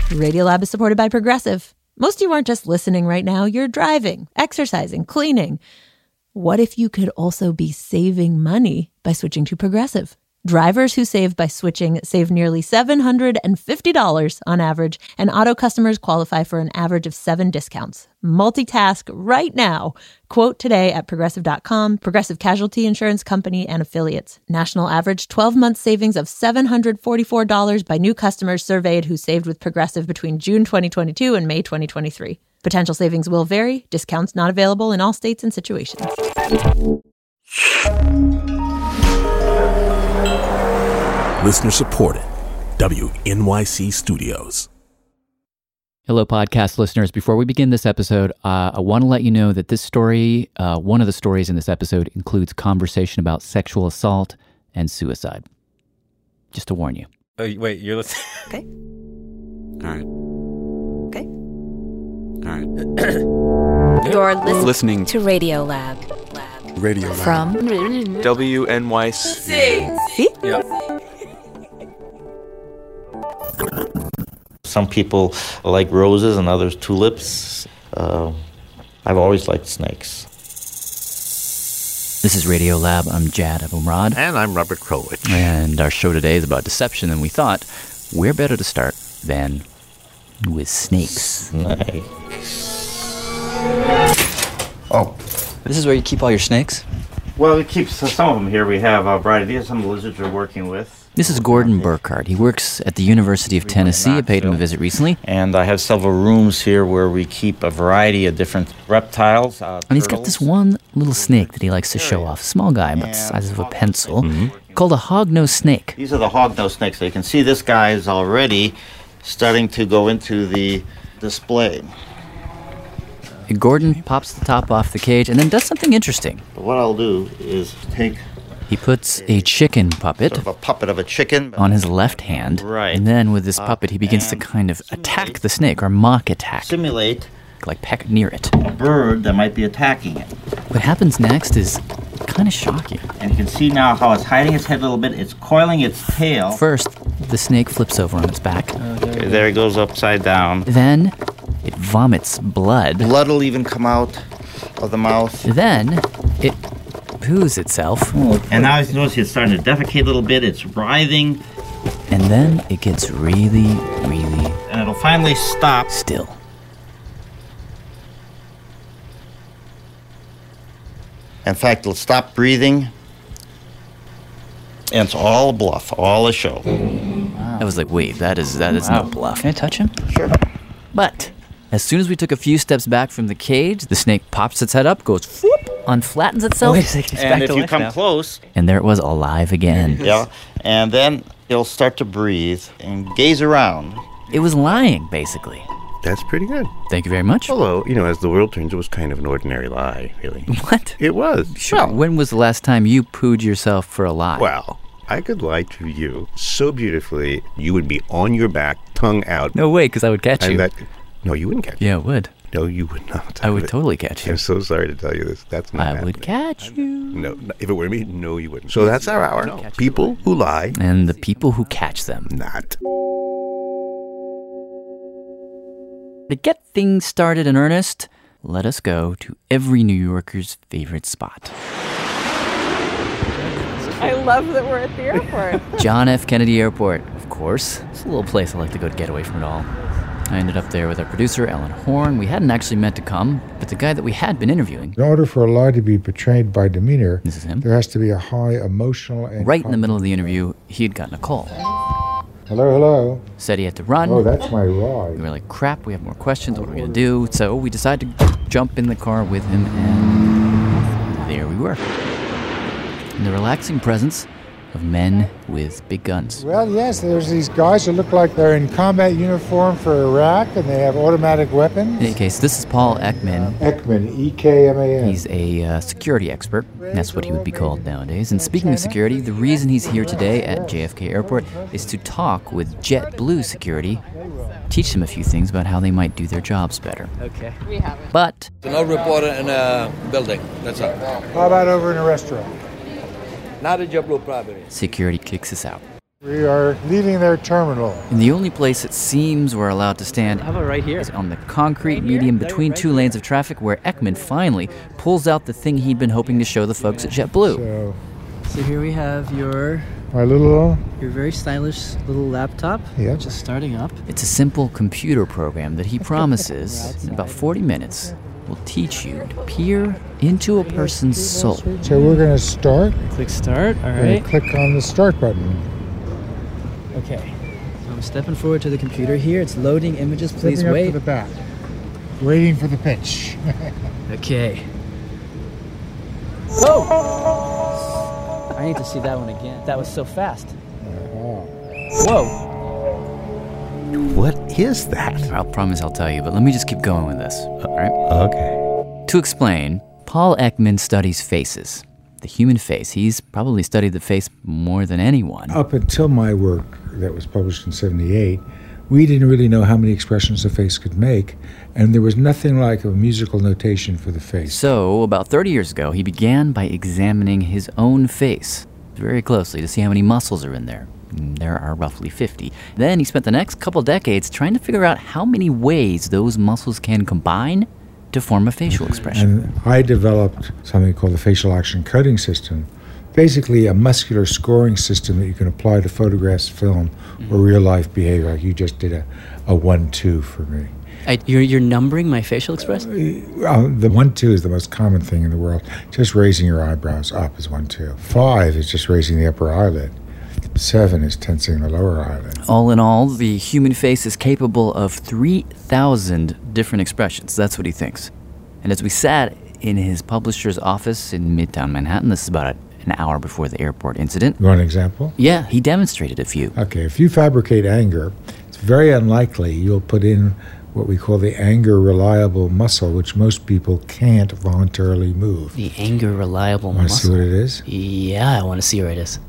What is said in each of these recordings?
Radiolab is supported by Progressive. Most of you aren't just listening right now, you're driving, exercising, cleaning. What if you could also be saving money by switching to Progressive? Drivers who save by switching save nearly $750 on average, and auto customers qualify for an average of 7 discounts. Multitask right now. Quote today at Progressive.com, Progressive Casualty Insurance Company and Affiliates. National average 12-month savings of $744 by new customers surveyed who saved with Progressive between June 2022 and May 2023. Potential savings will vary. Discounts not available in all states and situations. Listener supported. WNYC Studios. Hello, podcast listeners. Before we begin this episode, I want to let you know that this story, one of the stories in this episode, includes conversation about sexual assault and suicide. Just to warn you. Oh, wait, you're listening? Okay. All right. Okay. All right. You're Listening to Radiolab. Radio Lab. From WNYC. See? Yep. Some people like roses and others tulips. I've always liked snakes. This is Radiolab. I'm Jad Abumrad. And I'm Robert Krulwich. And our show today is about deception, and we thought, where better to start than with snakes? Oh. This is where you keep all your snakes? Well, we keep some of them here. We have a variety. These are some of the lizards we're working with. This is Gordon Burkhardt. He works at the University of Tennessee. I paid him a visit recently. And I have several rooms here where we keep a variety of different reptiles. And he's got this one little snake that he likes to show off. Small guy, about the size of a pencil, called a hognose snake. These are the hognose snakes. So you can see this guy is already starting to go into the display. Gordon pops the top off the cage and then does something interesting. What I'll do is take... He puts a chicken puppet, sort of a puppet of a chicken, on his left hand. Right. And then with this puppet, he begins to kind of attack the snake, or mock attack. Simulate like peck near it. a bird that might be attacking it. What happens next is kind of shocking. And you can see now how it's hiding its head a little bit. It's coiling its tail. First, the snake flips over on its back. Okay, there it goes upside down. Then, it vomits blood. Blood will even come out of the mouth. Then, it poos itself. And now you notice it's starting to defecate a little bit. It's writhing. And then it gets really, really... And it'll finally stop. Still. In fact, it'll stop breathing. And it's all a bluff, all a show. I was like, wait, that is no bluff. Can I touch him? Sure. But as soon as we took a few steps back from the cage, the snake pops its head up, goes whoop, unflattens itself. Wait a second, it's And back if to you life come now. close, And there it was, alive again. yeah, and then it'll start to breathe and gaze around. It was lying, basically. That's pretty good. Thank you very much. Although, as the world turns, it was kind of an ordinary lie, really. What? It was. Sure. When was the last time you pooed yourself for a lie? Well, I could lie to you so beautifully, you would be on your back, tongue out. No way, because I would catch you. No, you wouldn't catch me. Yeah, it would. No, you would not. I would totally catch you. I'm so sorry to tell you this. That's not I would happening. catch you. No, if it were me, no, you wouldn't. So that's our hour. People who lie. And the people who catch them. Not. To get things started in earnest, let us go to every New Yorker's favorite spot. I love that we're at the airport. John F. Kennedy Airport, of course. It's a little place I like to go to get away from it all. I ended up there with our producer, Ellen Horn. We hadn't actually meant to come, but the guy that we had been interviewing... In order for a lie to be portrayed by demeanor, this is him. There has to be a high emotional... and right in the middle of the interview, he had gotten a call. Hello. Said he had to run. Oh, that's my ride. We were like, crap, we have more questions. What are we going to do? So we decided to jump in the car with him, and there we were. In the relaxing presence of men with big guns. Well, yes, there's these guys who look like they're in combat uniform for Iraq, and they have automatic weapons. In any case, this is Paul Ekman. Ekman, E-K-M-A-N. He's a security expert. That's what he would be called nowadays. And speaking of security, the reason he's here today at JFK Airport is to talk with JetBlue Security, teach them a few things about how they might do their jobs better. Okay. We haven't. But... No reporter in a building, that's all. How about over in a restaurant? Not a JetBlue property. Security kicks us out. We are leaving their terminal. And the only place it seems we're allowed to stand How about right here? is on the concrete median between two lanes of traffic where Ekman finally pulls out the thing he'd been hoping to show the folks at JetBlue. So here we have your very stylish little laptop, which is starting up. It's a simple computer program that he promises in about 40 minutes will teach you to peer into a person's soul. So we're going to start. Click start, all We're right. going to click on the start button. Okay, so I'm stepping forward to the computer here. It's loading images, please Stepping up wait. to the back. Waiting for the pitch. Okay. Oh! I need to see that one again. That was so fast. Whoa! What is that? I promise I'll tell you, but let me just keep going with this, all right? Okay. To explain, Paul Ekman studies faces, the human face. He's probably studied the face more than anyone. Up until my work that was published in 1978, we didn't really know how many expressions the face could make, and there was nothing like a musical notation for the face. So, about 30 years ago, he began by examining his own face very closely to see how many muscles are in there. There are roughly 50. Then he spent the next couple decades trying to figure out how many ways those muscles can combine to form a facial expression. And I developed something called the facial action coding system, basically a muscular scoring system that you can apply to photographs, film, or real-life behavior. Like you just did a 1-2 for me. You're numbering my facial expression? The 1-2 is the most common thing in the world. Just raising your eyebrows up is 1-2. 5 is just raising the upper eyelid. 7 is tensing the lower eyelid. All in all, the human face is capable of 3,000 different expressions. That's what he thinks. And as we sat in his publisher's office in Midtown Manhattan, this is about an hour before the airport incident. You want an example? Yeah, he demonstrated a few. Okay, if you fabricate anger, it's very unlikely you'll put in what we call the anger reliable muscle, which most people can't voluntarily move. The anger reliable Want to muscle. see what it is? Yeah, I want to see where it is.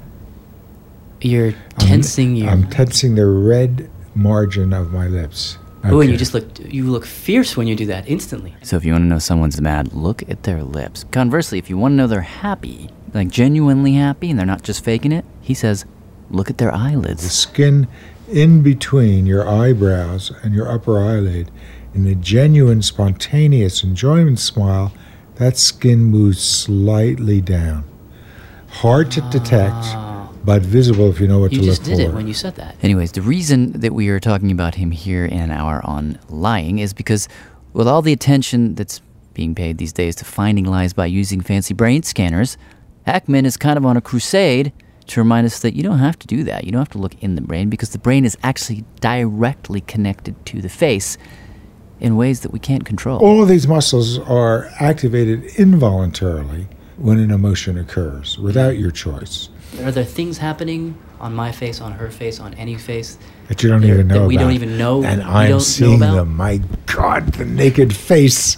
You're tensing I'm tensing the red margin of my lips. Okay. Oh, and you look fierce when you do that instantly. So if you want to know someone's mad, look at their lips. Conversely, if you want to know they're happy, like genuinely happy and they're not just faking it, he says, look at their eyelids. The skin in between your eyebrows and your upper eyelid, in a genuine, spontaneous enjoyment smile, that skin moves slightly down. Hard to detect, but visible if you know what to look for. You just did it when you said that. Anyways, the reason that we are talking about him here in our On Lying is because with all the attention that's being paid these days to finding lies by using fancy brain scanners, Ekman is kind of on a crusade to remind us that you don't have to do that. You don't have to look in the brain because the brain is actually directly connected to the face in ways that we can't control. All of these muscles are activated involuntarily when an emotion occurs, without your choice. Are there things happening on my face, on her face, on any face that you don't even know that about? we don't even know? And I'm seeing them. My God, the naked face.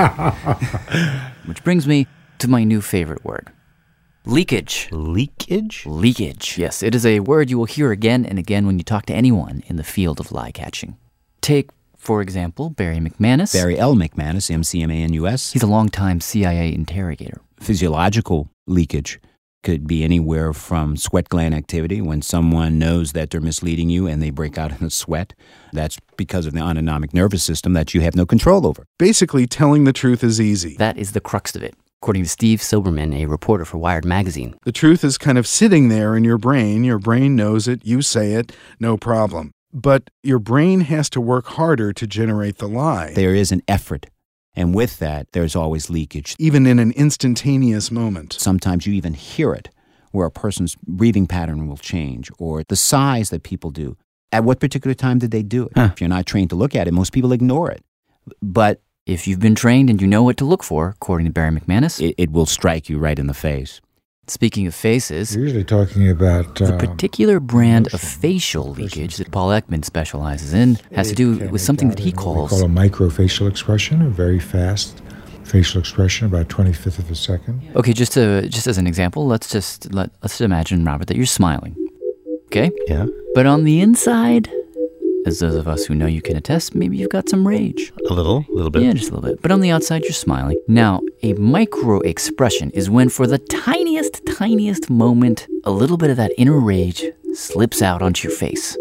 Which brings me to my new favorite word. Leakage. Leakage? Leakage, yes. It is a word you will hear again and again when you talk to anyone in the field of lie catching. Take, for example, Barry McManus. Barry L. McManus, McManus. He's a longtime CIA interrogator. Physiological leakage could be anywhere from sweat gland activity, when someone knows that they're misleading you and they break out in a sweat. That's because of the autonomic nervous system that you have no control over. Basically, telling the truth is easy. That is the crux of it, according to Steve Silberman, a reporter for Wired magazine. The truth is kind of sitting there in your brain. Your brain knows it. You say it. No problem. But your brain has to work harder to generate the lie. There is an effort. And with that, there's always leakage. Even in an instantaneous moment. Sometimes you even hear it, where a person's breathing pattern will change, or the sighs that people do. At what particular time did they do it? If you're not trained to look at it, most people ignore it. But if you've been trained and you know what to look for, according to Barry McManus, it will strike you right in the face. Speaking of faces, we're usually talking about the particular brand of facial leakage that Paul Ekman specializes in has to do with something that he calls a microfacial expression, a very fast facial expression, about 25th of a second. Okay, just as an example, let's imagine, Robert, that you're smiling. Okay? Yeah. But on the inside, as those of us who know you can attest, maybe you've got some rage. A little bit. Yeah, just a little bit. But on the outside, you're smiling. Now, a micro expression is when for the tiniest moment, a little bit of that inner rage slips out onto your face.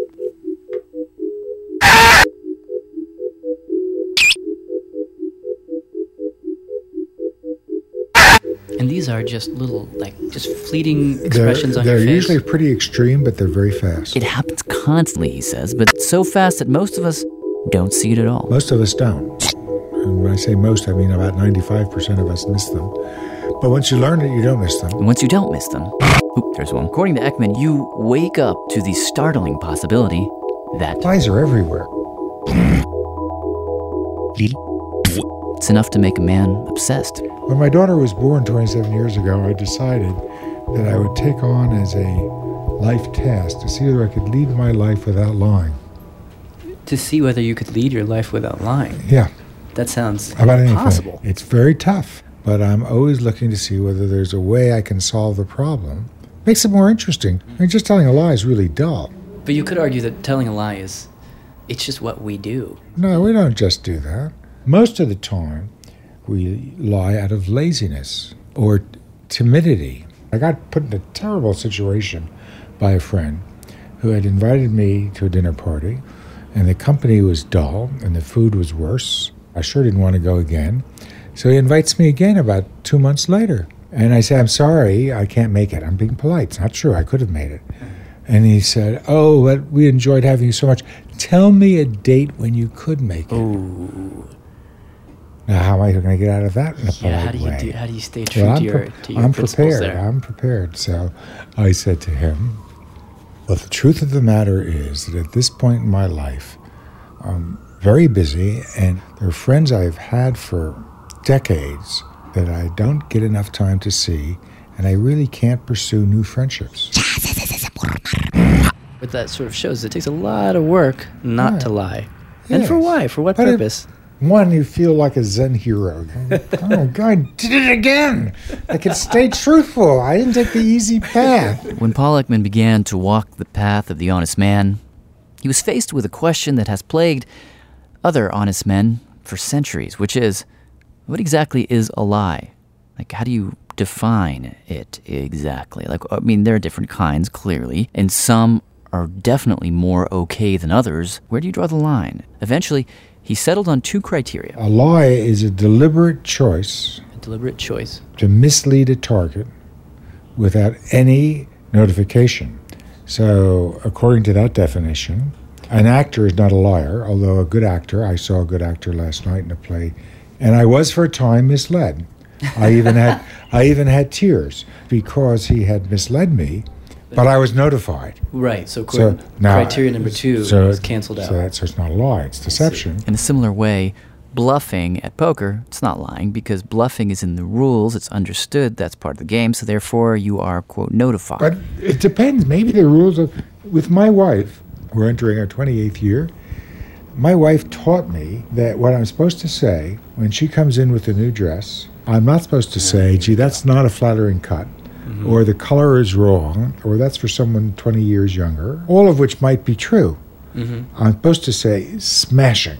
And these are just little, just fleeting expressions on your face. They're usually pretty extreme, but they're very fast. It happens constantly, he says, but so fast that most of us don't see it at all. Most of us don't. And when I say most, I mean about 95% of us miss them. But once you learn it, you don't miss them. And once you don't miss them, there's one. According to Ekman, you wake up to the startling possibility that flies are everywhere. It's enough to make a man obsessed. When my daughter was born 27 years ago, I decided that I would take on as a life task to see whether I could lead my life without lying. To see whether you could lead your life without lying? Yeah. That sounds about impossible. Anything. It's very tough, but I'm always looking to see whether there's a way I can solve the problem. Makes it more interesting. I mean, just telling a lie is really dull. But you could argue that telling a lie it's just what we do. No, we don't just do that. Most of the time, we lie out of laziness or timidity. I got put in a terrible situation by a friend who had invited me to a dinner party, and the company was dull and the food was worse. I sure didn't want to go again. So he invites me again about 2 months later. And I say, I'm sorry, I can't make it. I'm being polite. It's not true. I could have made it. And he said, oh, but we enjoyed having you so much. Tell me a date when you could make it. Ooh. Now, how am I going to get out of that in a polite way? How do you stay true to your principles there? I'm prepared. So I said to him, well, the truth of the matter is that at this point in my life, I'm very busy, and there are friends I've had for decades that I don't get enough time to see, and I really can't pursue new friendships. But that sort of shows it takes a lot of work not to lie. Yes. And for why? For what purpose? One, you feel like a Zen hero. Oh, God, I did it again. I could stay truthful. I didn't take the easy path. When Paul Ekman began to walk the path of the honest man, he was faced with a question that has plagued other honest men for centuries, which is, what exactly is a lie? Like, how do you define it exactly? There are different kinds, clearly, and some are definitely more okay than others. Where do you draw the line? Eventually, he settled on 2 criteria. A lie is a deliberate choice. A deliberate choice. To mislead a target without any notification. So, according to that definition, an actor is not a liar, although a good actor, I saw a good actor last night in a play, and I was for a time misled. I even had tears because he had misled me, but I was notified. Right, so criteria number 2 is canceled out. So it's not a lie, it's deception. In a similar way, bluffing at poker, it's not lying because bluffing is in the rules, it's understood, that's part of the game, so therefore you are, quote, notified. But it depends. Maybe the rules with my wife, we're entering our 28th year, my wife taught me that what I'm supposed to say when she comes in with a new dress, I'm not supposed to say, gee, that's not a flattering cut. Mm-hmm. Or the color is wrong, or that's for someone 20 years younger, all of which might be true. Mm-hmm. I'm supposed to say smashing.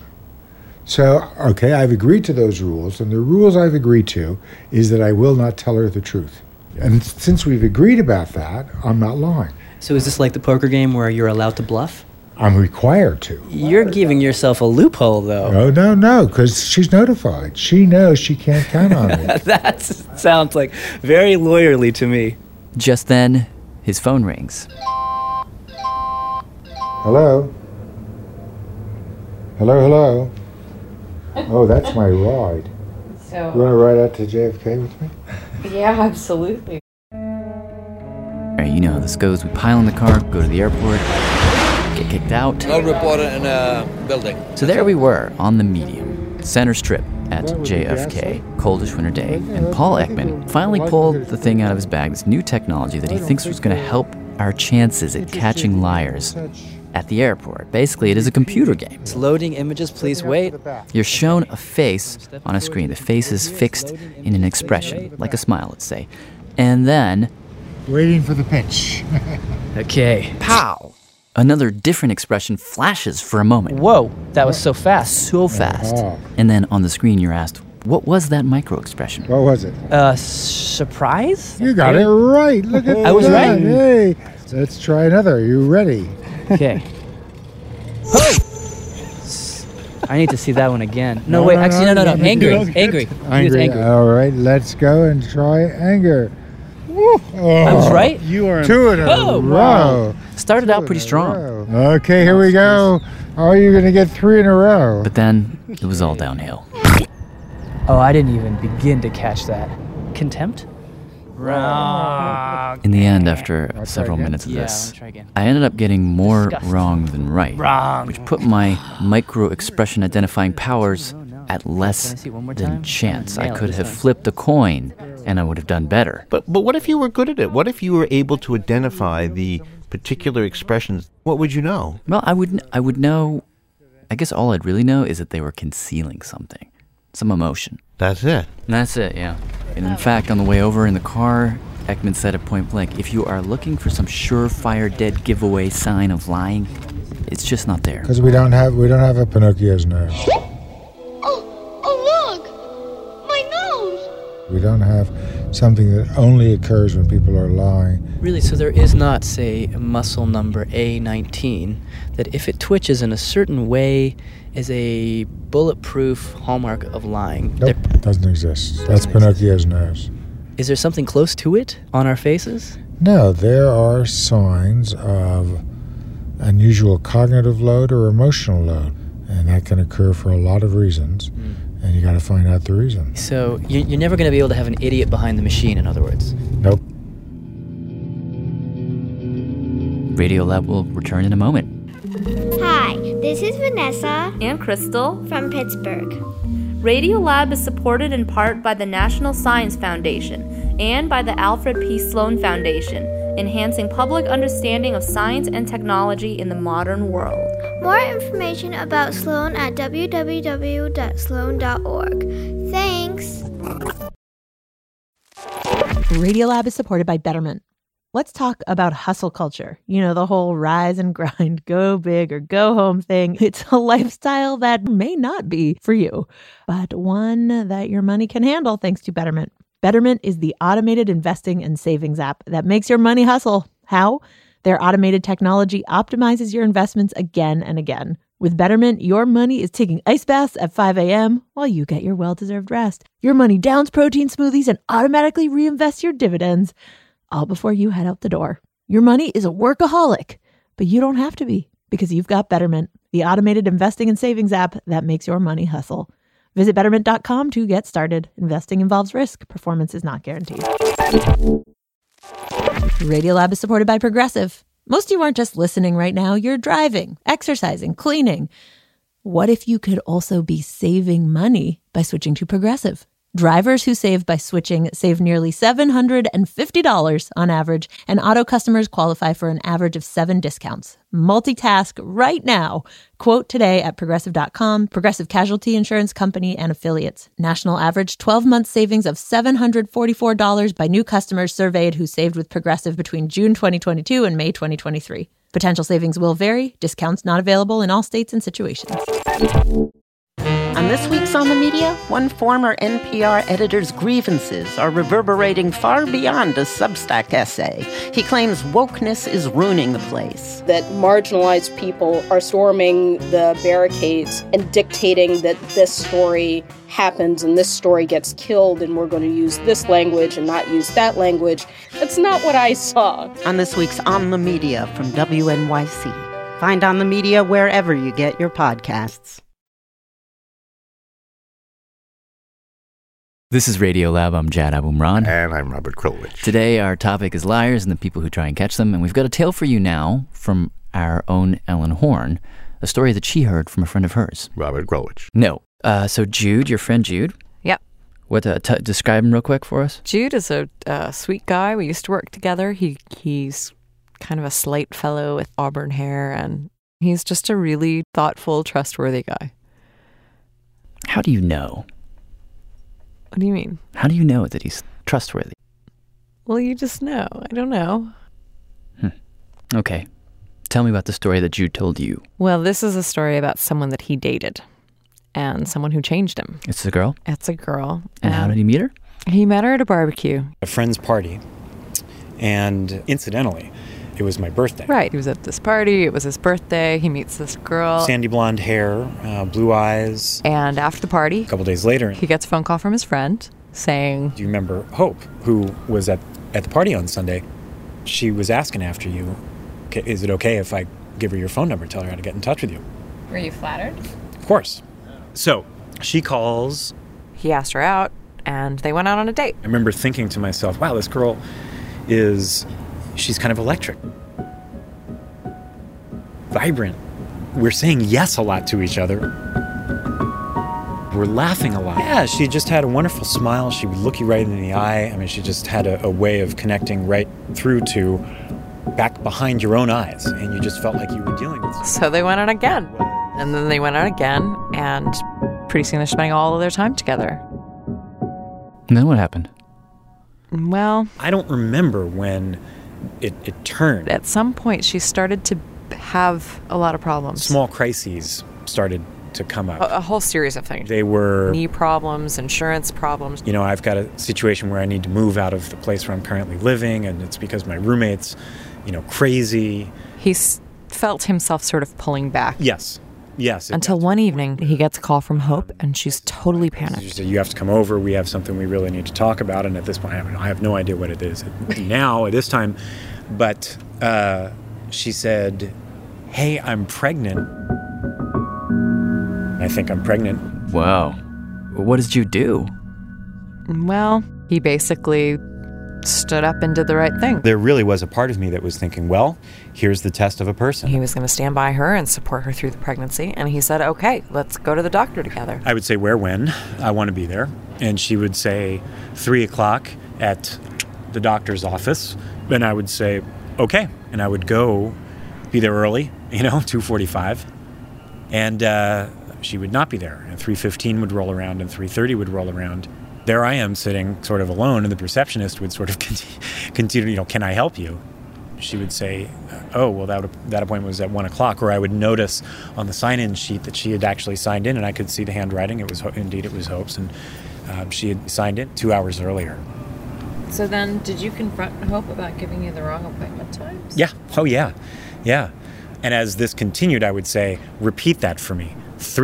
So, okay, I've agreed to those rules, and the rules I've agreed to is that I will not tell her the truth. And since we've agreed about that, I'm not lying. So is this like the poker game where you're allowed to bluff? I'm required to. You're giving yourself a loophole, though. No, because she's notified. She knows she can't count on me. That sounds like very lawyerly to me. Just then, his phone rings. Hello? Hello? Oh, that's my ride. So, you want to ride out to JFK with me? Yeah, absolutely. You know how this goes. We pile in the car, go to the airport, get kicked out. I'll report it in a building. So there we were, on the Medium, center strip at JFK, coldish winter day, and Paul Ekman finally pulled the thing out of his bag, this new technology that he thinks was going to help our chances at catching liars at the airport. Basically, it is a computer game. It's loading images, please wait. You're shown a face on a screen. The face is fixed in an expression, like a smile, let's say. And then... waiting for the pitch. Okay. Pow! Another different expression flashes for a moment. Whoa, that was so fast. So fast. And then on the screen you're asked, what was that micro-expression? What was it? Surprise? You got it right. Look at that. I was right. Hey, Let's try another. Are you ready? Okay. I need to see that one again. No, wait. Actually, no. Angry. Angry. All right. Let's go and try anger. I was right. You are 2 in a row. Wow. Started out pretty strong. Okay, here we go. Are you going to get 3 in a row? But then it was all downhill. Oh, I didn't even begin to catch that. Contempt? Wrong. In the end, after several minutes of this, I ended up getting more wrong than right. Which put my micro-expression identifying powers at less than chance. I could have flipped a coin and I would have done better. But what if you were good at it? What if you were able to identify the particular expressions? What would you know? Well, I would know, I guess all I'd really know is that they were concealing something. Some emotion. That's it. That's it, yeah. And in fact, on the way over in the car, Ekman said at point blank, if you are looking for some surefire dead giveaway sign of lying, it's just not there. Because we don't have a Pinocchio's nose. Oh, look! My nose! We don't have something that only occurs when people are lying. Really, so there is not, say, a muscle number A19 that if it twitches in a certain way is a bulletproof hallmark of lying. Nope, doesn't exist. That's Pinocchio's nose. Is there something close to it on our faces? No, there are signs of unusual cognitive load or emotional load, and that can occur for a lot of reasons, and you got to find out the reason. So you're never going to be able to have an idiot behind the machine, in other words? Nope. Radiolab will return in a moment. Hi, this is Vanessa and Crystal from Pittsburgh. Radiolab is supported in part by the National Science Foundation and by the Alfred P. Sloan Foundation, enhancing public understanding of science and technology in the modern world. More information about Sloan at www.sloan.org. Thanks! Radiolab is supported by Betterment. Let's talk about hustle culture. You know, the whole rise and grind, go big or go home thing. It's a lifestyle that may not be for you, but one that your money can handle thanks to Betterment. Betterment is the automated investing and savings app that makes your money hustle. How? Their automated technology optimizes your investments again and again. With Betterment, your money is taking ice baths at 5 a.m. while you get your well-deserved rest. Your money downs protein smoothies and automatically reinvests your dividends, all before you head out the door. Your money is a workaholic, but you don't have to be because you've got Betterment, the automated investing and savings app that makes your money hustle. Visit Betterment.com to get started. Investing involves risk. Performance is not guaranteed. Radiolab is supported by Progressive. Most of you aren't just listening right now. You're driving, exercising, cleaning. What if you could also be saving money by switching to Progressive? Drivers who save by switching save nearly $750 on average, and auto customers qualify for an average of 7 discounts. Multitask right now. Quote today at Progressive.com. Progressive Casualty Insurance Company and Affiliates. National average 12-month savings of $744 by new customers surveyed who saved with Progressive between June 2022 and May 2023. Potential savings will vary. Discounts not available in all states and situations. On this week's On the Media, one former NPR editor's grievances are reverberating far beyond a Substack essay. He claims wokeness is ruining the place. That marginalized people are storming the barricades and dictating that this story happens and this story gets killed and we're going to use this language and not use that language. That's not what I saw. On this week's On the Media from WNYC. Find On the Media wherever you get your podcasts. This is Radiolab. I'm Jad Abumrad. And I'm Robert Krulwich. Today, our topic is liars and the people who try and catch them. And we've got a tale for you now from our own Ellen Horn, a story that she heard from a friend of hers. Robert Krulwich. No. So Jude, your friend Jude. Yep. What? Describe him real quick for us. Jude is a sweet guy. We used to work together. He's kind of a slight fellow with auburn hair, and he's just a really thoughtful, trustworthy guy. How do you know? What do you mean? How do you know that he's trustworthy? Well, you just know. I don't know. Okay. Tell me about the story that Jude told you. Well, this is a story about someone that he dated and someone who changed him. It's a girl? It's a girl. And how did he meet her? He met her at a barbecue. A friend's party. And incidentally, it was my birthday. Right. He was at this party. It was his birthday. He meets this girl. Sandy blonde hair, blue eyes. And after the party, a couple days later, he gets a phone call from his friend saying, do you remember Hope, who was at the party on Sunday? She was asking after you. Is it okay if I give her your phone number, tell her how to get in touch with you? Were you flattered? Of course. So she calls. He asked her out, and they went out on a date. I remember thinking to myself, wow, this girl she's kind of electric. Vibrant. We're saying yes a lot to each other. We're laughing a lot. Yeah, she just had a wonderful smile. She would look you right in the eye. I mean, she just had a way of connecting right through to back behind your own eyes, and you just felt like you were dealing with something. So they went out again. And then they went out again, and pretty soon they're spending all of their time together. And then what happened? Well, I don't remember when it turned. At some point, she started to have a lot of problems. Small crises started to come up. A whole series of things. They were knee problems, insurance problems. You know, I've got a situation where I need to move out of the place where I'm currently living, and it's because my roommate's, crazy. He felt himself sort of pulling back. Yes. Until one evening, he gets a call from Hope, and she's totally panicked. She said, you have to come over. We have something we really need to talk about. And at this point, I have no idea what it is now at this time. But she said, hey, I'm pregnant. I think I'm pregnant. Wow. What did you do? Well, he basically stood up and did the right thing. There really was a part of me that was thinking, well, here's the test of a person. He was going to stand by her and support her through the pregnancy, and he said, okay, let's go to the doctor together. I would say, where, when? I want to be there. And she would say, 3 o'clock at the doctor's office. And I would say, okay. And I would go, be there early, 2:45. And she would not be there. And 3:15 would roll around, and 3:30 would roll around. There I am sitting sort of alone, and the receptionist would sort of continue, can I help you? She would say, oh, well, that appointment was at 1 o'clock, or I would notice on the sign-in sheet that she had actually signed in, and I could see the handwriting. It was Hope's, and she had signed in 2 hours earlier. So then, did you confront Hope about giving you the wrong appointment times? Yeah. Oh, yeah. Yeah. And as this continued, I would say, repeat that for me.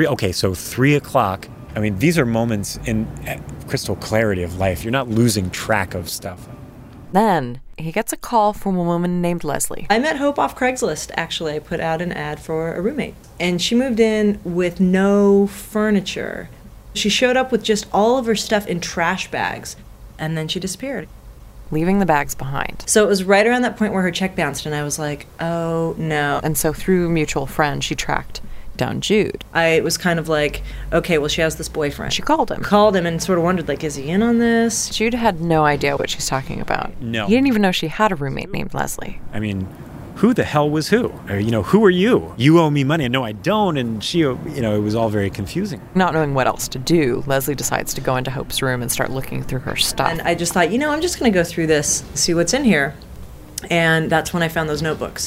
3 o'clock. I mean, these are moments in crystal clarity of life. You're not losing track of stuff. Then he gets a call from a woman named Leslie. I met Hope off Craigslist, actually. I put out an ad for a roommate. And she moved in with no furniture. She showed up with just all of her stuff in trash bags. And then she disappeared, leaving the bags behind. So it was right around that point where her check bounced, and I was like, oh, no. And so through a mutual friend, she tracked down Jude. I was kind of like, okay, well, she has this boyfriend. She called him and sort of wondered, like, is he in on this? Jude had no idea what she's talking about. No. He didn't even know she had a roommate named Leslie. I mean, who the hell was who? Or, who are you? You owe me money. And no, I don't. And she, it was all very confusing. Not knowing what else to do, Leslie decides to go into Hope's room and start looking through her stuff. And I just thought, I'm just going to go through this, see what's in here. And that's when I found those notebooks.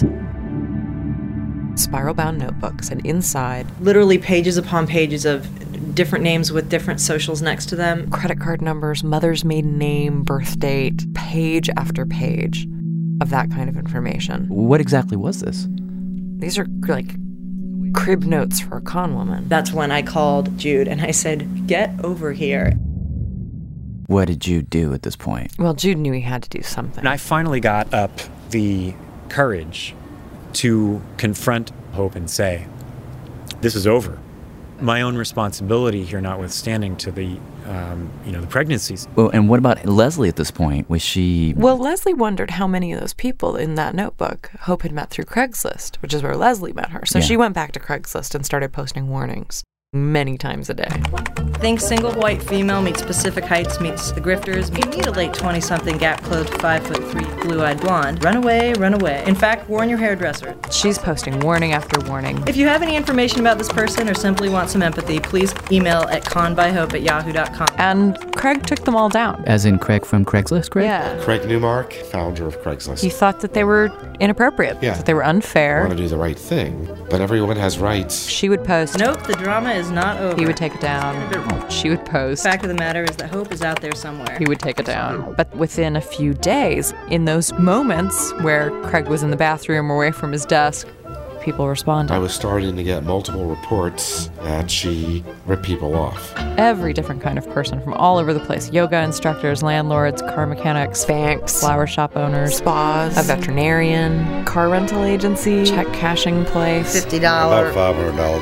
Spiral-bound notebooks, and inside, literally pages upon pages of different names with different socials next to them. Credit card numbers, mother's maiden name, birth date, page after page of that kind of information. What exactly was this? These are like crib notes for a con woman. That's when I called Jude and I said, get over here. What did Jude do at this point? Well, Jude knew he had to do something. And I finally got up the courage to confront Hope and say, this is over. My own responsibility here notwithstanding to the, the pregnancies. Well, and what about Leslie at this point? Was she... Well, Leslie wondered how many of those people in that notebook Hope had met through Craigslist, which is where Leslie met her. So she went back to Craigslist and started posting warnings many times a day. Think single white female meets Pacific Heights meets the Grifters. Meet a late 20-something gap-clothed 5'3" blue-eyed blonde. Run away, run away. In fact, warn your hairdresser. She's posting warning after warning. If you have any information about this person or simply want some empathy, please email at conbyhope@yahoo.com. And Craig took them all down. As in Craig from Craigslist, Craig? Yeah. Craig Newmark, founder of Craigslist. He thought that they were inappropriate. Yeah. That they were unfair. I want to do the right thing, but everyone has rights. She would post, nope, the drama is not over. He would take it down. She would post. The fact of the matter is that hope is out there somewhere. He would take it down. But within a few days, in those moments where Craig was in the bathroom away from his desk, people responded. I was starting to get multiple reports that she ripped people off. Every different kind of person from all over the place. Yoga instructors, landlords, car mechanics, banks, flower shop owners, spas, a veterinarian, car rental agency, check cashing place. $50. About $500.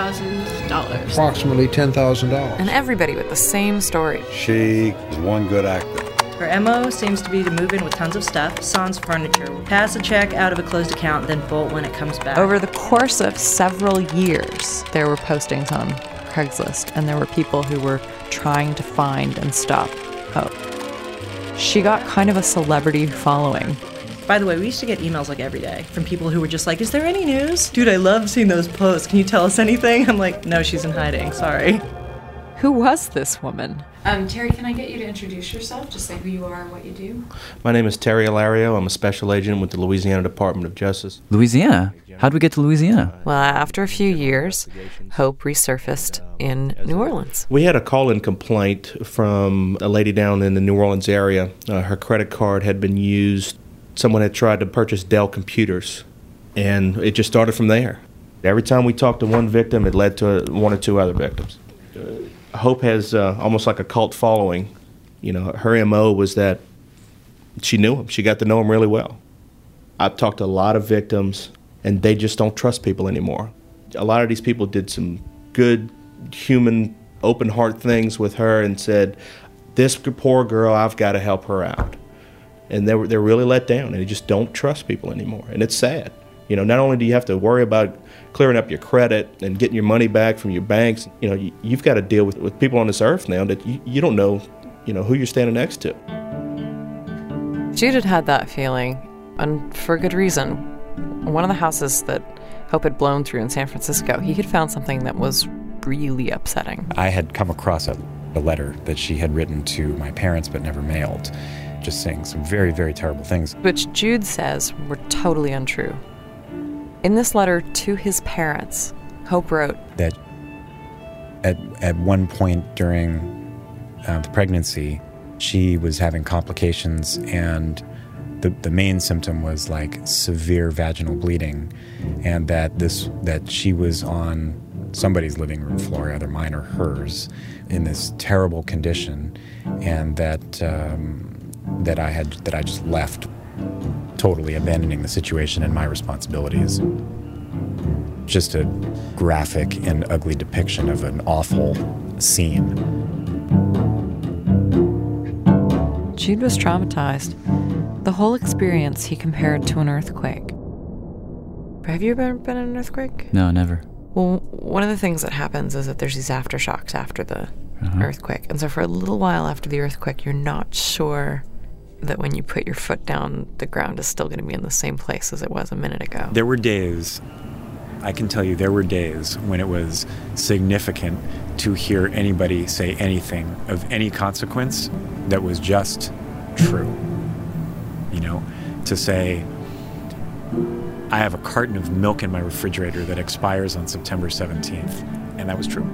$1,000. Approximately $10,000. And everybody with the same story. She is one good actor. Her MO seems to be to move in with tons of stuff, sans furniture, pass a check out of a closed account, then bolt when it comes back. Over the course of several years, there were postings on Craigslist, and there were people who were trying to find and stop Hope. She got kind of a celebrity following. By the way, we used to get emails like every day from people who were just like, is there any news? Dude, I love seeing those posts. Can you tell us anything? I'm like, no, she's in hiding. Sorry. Who was this woman? Terry, can I get you to introduce yourself? Just say who you are and what you do. My name is Terry Alario. I'm a special agent with the Louisiana Department of Justice. Louisiana? How'd we get to Louisiana? Well, after a few years, Hope resurfaced in New Orleans. We had a call-in complaint from a lady down in the New Orleans area. Her credit card had been used. Someone had tried to purchase Dell computers, and it just started from there. Every time we talked to one victim, it led to one or two other victims. Hope has almost like a cult following. You know, her MO was that she knew him. She got to know him really well. I've talked to a lot of victims, and they just don't trust people anymore. A lot of these people did some good, human, open heart things with her and said, this poor girl, I've got to help her out. And they're really let down, and they just don't trust people anymore. And it's sad. You know, not only do you have to worry about clearing up your credit and getting your money back from your banks, you know, you've got to deal with people on this earth now that you don't know, who you're standing next to. Jude had that feeling, and for a good reason. One of the houses that Hope had blown through in San Francisco, he had found something that was really upsetting. I had come across a letter that she had written to my parents but never mailed, just saying some very, very terrible things. Which Jude says were totally untrue. In this letter to his parents, Hope wrote that at one point during the pregnancy, she was having complications, and the main symptom was like severe vaginal bleeding, and that she was on somebody's living room floor, either mine or hers, in this terrible condition, and that I just left, totally abandoning the situation and my responsibilities. Just a graphic and ugly depiction of an awful scene. Jude was traumatized. The whole experience he compared to an earthquake. Have you ever been in an earthquake? No, never. Well, one of the things that happens is that there's these aftershocks after the earthquake. And so for a little while after the earthquake, you're not sure that when you put your foot down, the ground is still going to be in the same place as it was a minute ago. There were days, I can tell you, there were days when it was significant to hear anybody say anything of any consequence that was just true. To say, I have a carton of milk in my refrigerator that expires on September 17th, and that was true.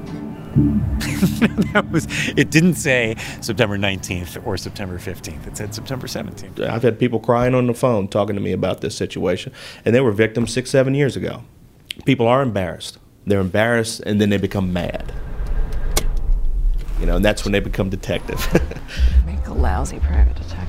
It didn't say September 19th or September 15th. It said September 17th. I've had people crying on the phone talking to me about this situation, and they were victims 6-7 years ago. People are embarrassed. They're embarrassed, and then they become mad. And that's when they become detective. Make a lousy private detective.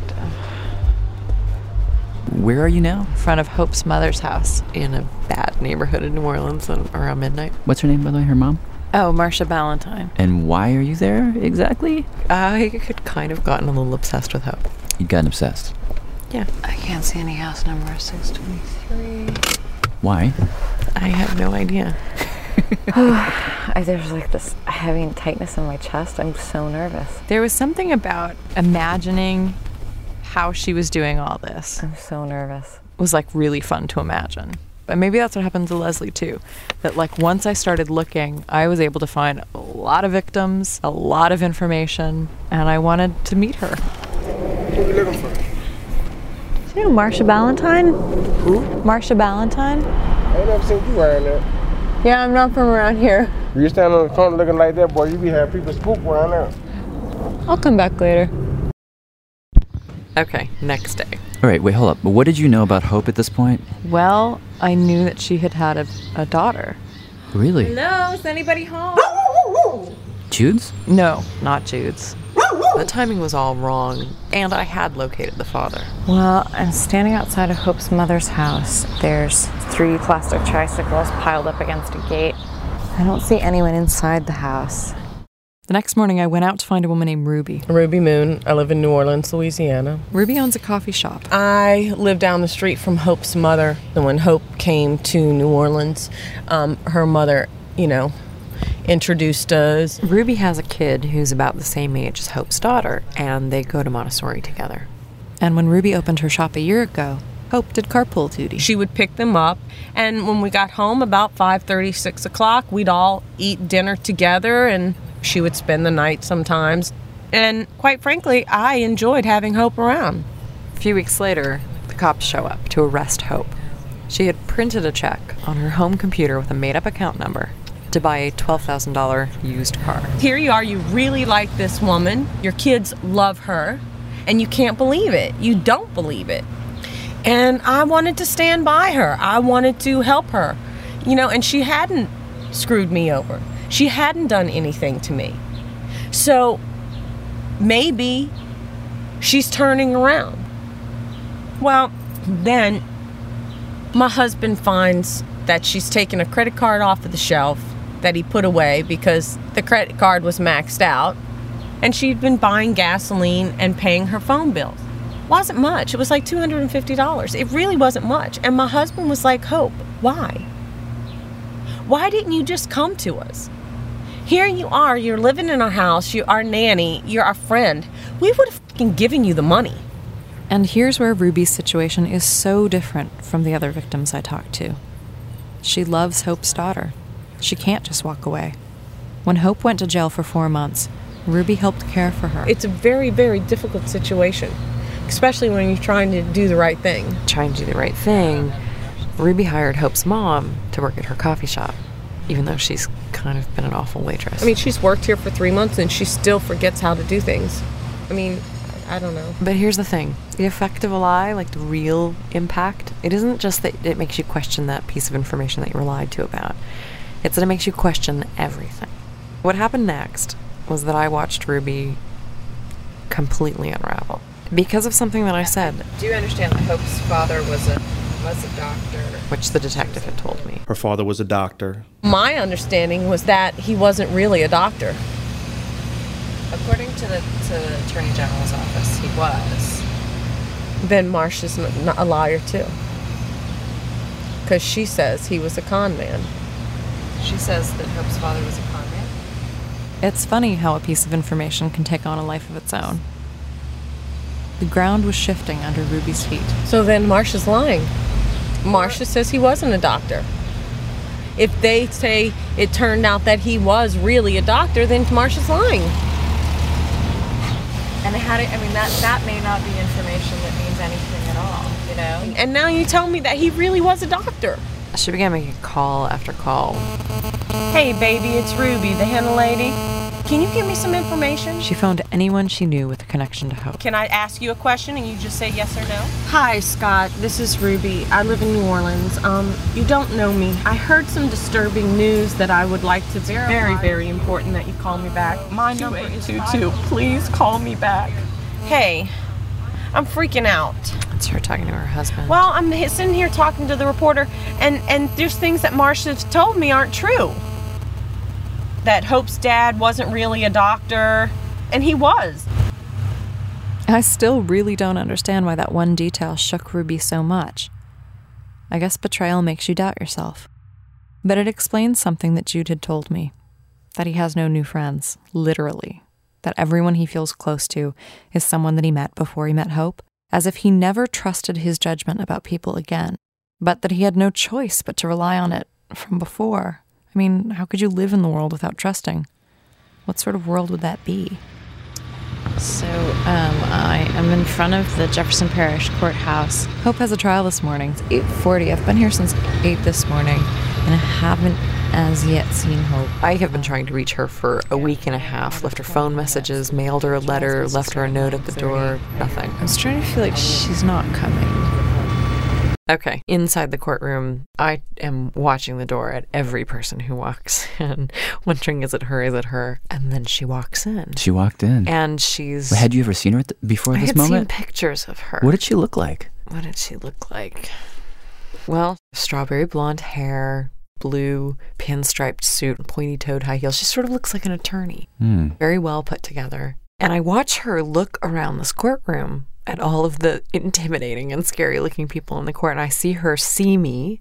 Where are you now? In front of Hope's mother's house in a bad neighborhood in New Orleans around midnight. What's her name, by the way, her mom? Oh, Marcia Ballantyne. And why are you there exactly? I had kind of gotten a little obsessed with Hope. You'd gotten obsessed? Yeah. I can't see any house number 623. Why? I have no idea. There's like this heavy tightness in my chest. I'm so nervous. There was something about imagining how she was doing all this. I'm so nervous. It was like really fun to imagine. But maybe that's what happened to Leslie too. That like once I started looking, I was able to find a lot of victims, a lot of information, and I wanted to meet her. What are you looking for? Do you know Marcia Ballantyne? Who? Marcia Ballantyne. I ain't never seen you around there. Yeah, I'm not from around here. You stand on the corner looking like that, boy, you be having people spook around there. I'll come back later. Okay, next day. All right, wait, hold up. What did you know about Hope at this point? Well, I knew that she had a daughter. Really? Hello, is anybody home? Jude's? No, not Jude's. The timing was all wrong, and I had located the father. Well, I'm standing outside of Hope's mother's house. There's 3 plastic tricycles piled up against a gate. I don't see anyone inside the house. The next morning, I went out to find a woman named Ruby. Ruby Moon. I live in New Orleans, Louisiana. Ruby owns a coffee shop. I live down the street from Hope's mother. And when Hope came to New Orleans, her mother, introduced us. Ruby has a kid who's about the same age as Hope's daughter, and they go to Montessori together. And when Ruby opened her shop a year ago, Hope did carpool duty. She would pick them up, and when we got home about 5:30, 6 o'clock, we'd all eat dinner together, and she would spend the night sometimes. And quite frankly, I enjoyed having Hope around. A few weeks later, the cops show up to arrest Hope. She had printed a check on her home computer with a made-up account number to buy a $12,000 used car. Here you are, you really like this woman, your kids love her, and you can't believe it. You don't believe it. And I wanted to stand by her. I wanted to help her. And she hadn't screwed me over. She hadn't done anything to me. So maybe she's turning around. Well, then my husband finds that she's taken a credit card off of the shelf that he put away because the credit card was maxed out, and she'd been buying gasoline and paying her phone bills. Wasn't much. It was like $250. It really wasn't much. And my husband was like, Hope, why? Why didn't you just come to us? Here you are, you're living in our house, you're our nanny, you're our friend. We would have fucking given you the money. And here's where Ruby's situation is so different from the other victims I talked to. She loves Hope's daughter. She can't just walk away. When Hope went to jail for 4 months, Ruby helped care for her. It's a very, very difficult situation, especially when you're trying to do the right thing. Trying to do the right thing, Ruby hired Hope's mom to work at her coffee shop, even though she's kind of been an awful waitress. I mean, she's worked here for 3 months and she still forgets how to do things. I mean, I don't know. But here's the thing. The effect of a lie, like the real impact, it isn't just that it makes you question that piece of information that you were lied to about. It's that it makes you question everything. What happened next was that I watched Ruby completely unravel because of something that I said. Do you understand that Hope's father was a doctor? Which the detective had told me. Her father was a doctor. My understanding was that he wasn't really a doctor. According to the Attorney General's office, he was. Then Marcia's not a liar too. Because she says he was a con man. She says that Hope's father was a con man? It's funny how a piece of information can take on a life of its own. The ground was shifting under Ruby's feet. So then Marcia's lying. Marcia says he wasn't a doctor. If they say it turned out that he was really a doctor, then Marcia's lying. And that may not be information that means anything at all, And now you tell me that he really was a doctor. She began making call after call. Hey, baby, it's Ruby, the henna lady. Can you give me some information? She phoned anyone she knew with a connection to Hope. Can I ask you a question and you just say yes or no? Hi, Scott. This is Ruby. I live in New Orleans. You don't know me. I heard some disturbing news that I would like to verify. Very, very important that you call me back. My number is 22. Please call me back. Hey, I'm freaking out. It's her talking to her husband. Well, I'm sitting here talking to the reporter, and there's things that Marcia's told me aren't true. That Hope's dad wasn't really a doctor, and he was. I still really don't understand why that one detail shook Ruby so much. I guess betrayal makes you doubt yourself. But it explains something that Jude had told me. That he has no new friends, literally. That everyone he feels close to is someone that he met before he met Hope, as if he never trusted his judgment about people again, but that he had no choice but to rely on it from before. I mean, how could you live in the world without trusting? What sort of world would that be? So, I am in front of the Jefferson Parish Courthouse. Hope has a trial this morning. It's 8:40. I've been here since 8 this morning, and I haven't as yet seen Hope. I have been trying to reach her for a week and a half. Left her phone messages, mailed her a letter, left her a note at the door. Nothing. I was trying to feel like she's not coming. Okay, inside the courtroom, I am watching the door at every person who walks in, wondering, is it her, is it her? And then she walks in. She walked in. And she's... Had you ever seen her before this moment? I had seen pictures of her. What did she look like? What did she look like? Well, strawberry blonde hair, blue pinstriped suit, pointy-toed high heels. She sort of looks like an attorney. Very well put together. And I watch her look around this courtroom at all of the intimidating and scary-looking people in the court, and I see her see me,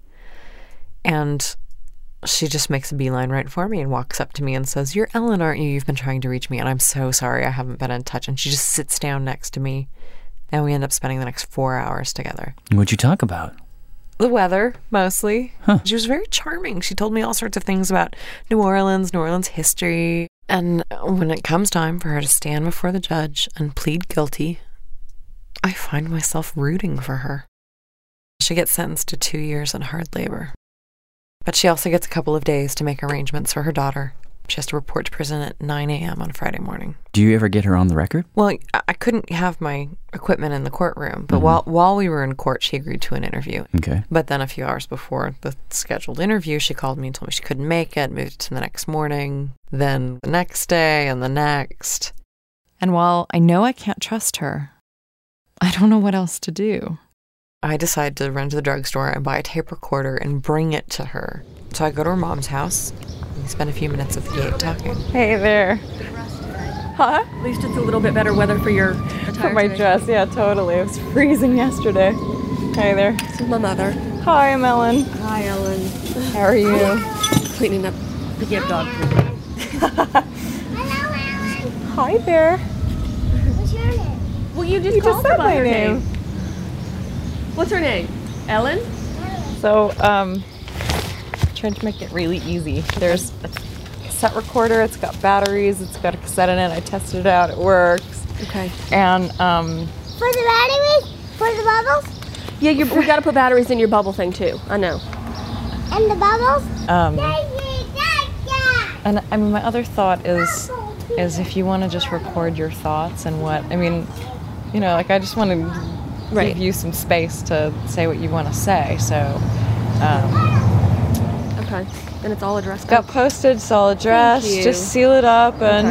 and she just makes a beeline right for me and walks up to me and says, "You're Ellen, aren't you? You've been trying to reach me, and I'm so sorry I haven't been in touch." And she just sits down next to me, and we end up spending the next 4 hours together. What'd you talk about? The weather, mostly. Huh. She was very charming. She told me all sorts of things about New Orleans history, and when it comes time for her to stand before the judge and plead guilty, I find myself rooting for her. She gets sentenced to 2 years in hard labor. But she also gets a couple of days to make arrangements for her daughter. She has to report to prison at 9 a.m. on Friday morning. Do you ever get her on the record? Well, I couldn't have my equipment in the courtroom, but while we were in court, she agreed to an interview. Okay. But then a few hours before the scheduled interview, she called me and told me she couldn't make it, moved it to the next morning, then the next day, and the next. And while I know I can't trust her, I don't know what else to do. I decide to run to the drugstore and buy a tape recorder and bring it to her. So I go to her mom's house. We spend a few minutes at the gate talking. Hey there. Huh? At least it's a little bit better weather for your attire For my today. dress, yeah, totally. It was freezing yesterday. Hey there. This is my mother. Hi, I'm Ellen. Hi, Ellen. How are you? Cleaning up to give dog food. Hi there. What's your name? Well, you just You called just her said by my her name. What's her name? Ellen? So, trying to make it really easy. There's a cassette recorder. It's got batteries. It's got a cassette in it. I tested it out. It works. Okay. And, For the batteries? For the bubbles? Yeah, we got to put batteries in your bubble thing too. I know. And the bubbles? And I mean, my other thought is if you want to just record your thoughts and what, I mean, you know, like I just want to give you some space to say what you want to say. So, Okay. And it's all addressed. got postage, it's all addressed. Thank you. Just seal it up and,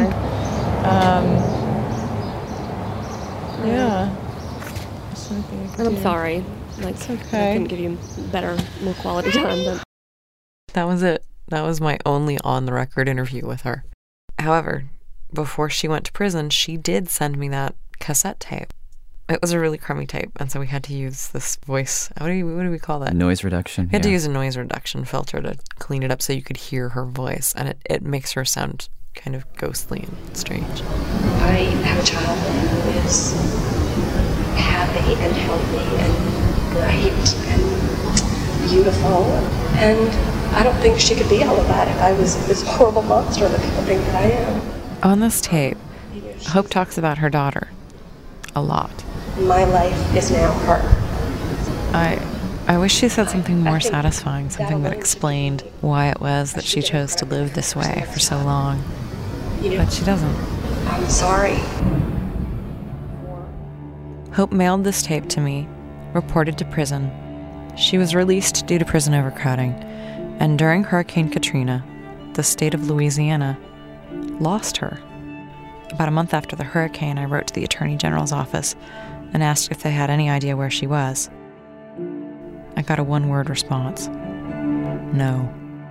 Okay. yeah. And I'm sorry. Like, It's okay. I couldn't give you better, more quality time, but That was it. That was my only on-the-record interview with her. However, before she went to prison, she did send me that cassette tape. It was a really crummy tape, and so we had to use this voice. What do we call that? Noise reduction. We had to use a noise reduction filter to clean it up so you could hear her voice, and it makes her sound kind of ghostly and strange. I have a child who is happy and healthy and bright and beautiful, and I don't think she could be all of that if I was this horrible monster that people think that I am. On this tape, Hope talks about her daughter a lot. My life is now her. I wish she said something more satisfying, something that explained why it was that she chose to live this way for so long. But she doesn't. I'm sorry. Hope mailed this tape to me, reported to prison. She was released due to prison overcrowding, and during Hurricane Katrina, the state of Louisiana lost her. About a month after the hurricane, I wrote to the Attorney General's office and asked if they had any idea where she was. I got a one-word response. No.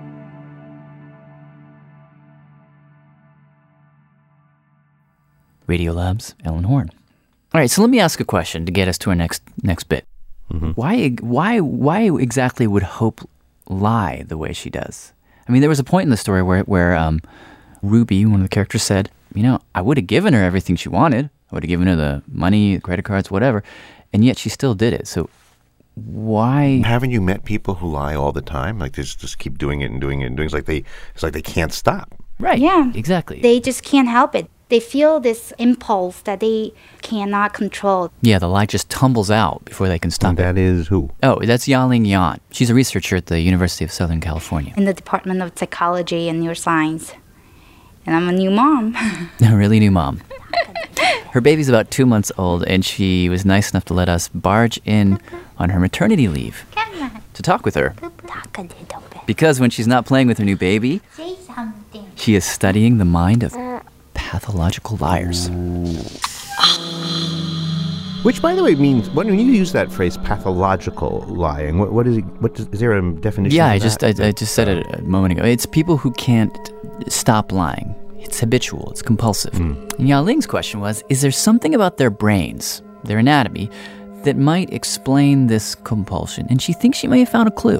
Radiolab's Ellen Horn. All right, so let me ask a question to get us to our next bit. Mm-hmm. Why exactly would Hope lie the way she does? I mean, there was a point in the story where Ruby, one of the characters, said, you know, I would have given her everything she wanted. I would have given her the money, credit cards, whatever, and yet she still did it. So why? Haven't you met people who lie all the time? Like they just keep doing it and doing it and doing it. It's like they can't stop. Right. Yeah. Exactly. They just can't help it. They feel this impulse that they cannot control. Yeah, the lie just tumbles out before they can stop And that is who? Oh, that's Yaling Yan. She's a researcher at the University of Southern California. In the Department of Psychology and Neuroscience. And I'm a new mom. A really new mom. Her baby's about 2 months old, and she was nice enough to let us barge in on her maternity leave to talk with her. Because when she's not playing with her new baby, Say something. she is studying the mind of pathological liars. Which, by the way, means when you use that phrase, pathological lying. What is it? Is there a definition? Yeah, of I that? just said it a moment ago. It's people who can't stop lying. It's habitual. It's compulsive. And Yaling's question was, is there something about their brains, their anatomy, that might explain this compulsion? And she thinks she may have found a clue.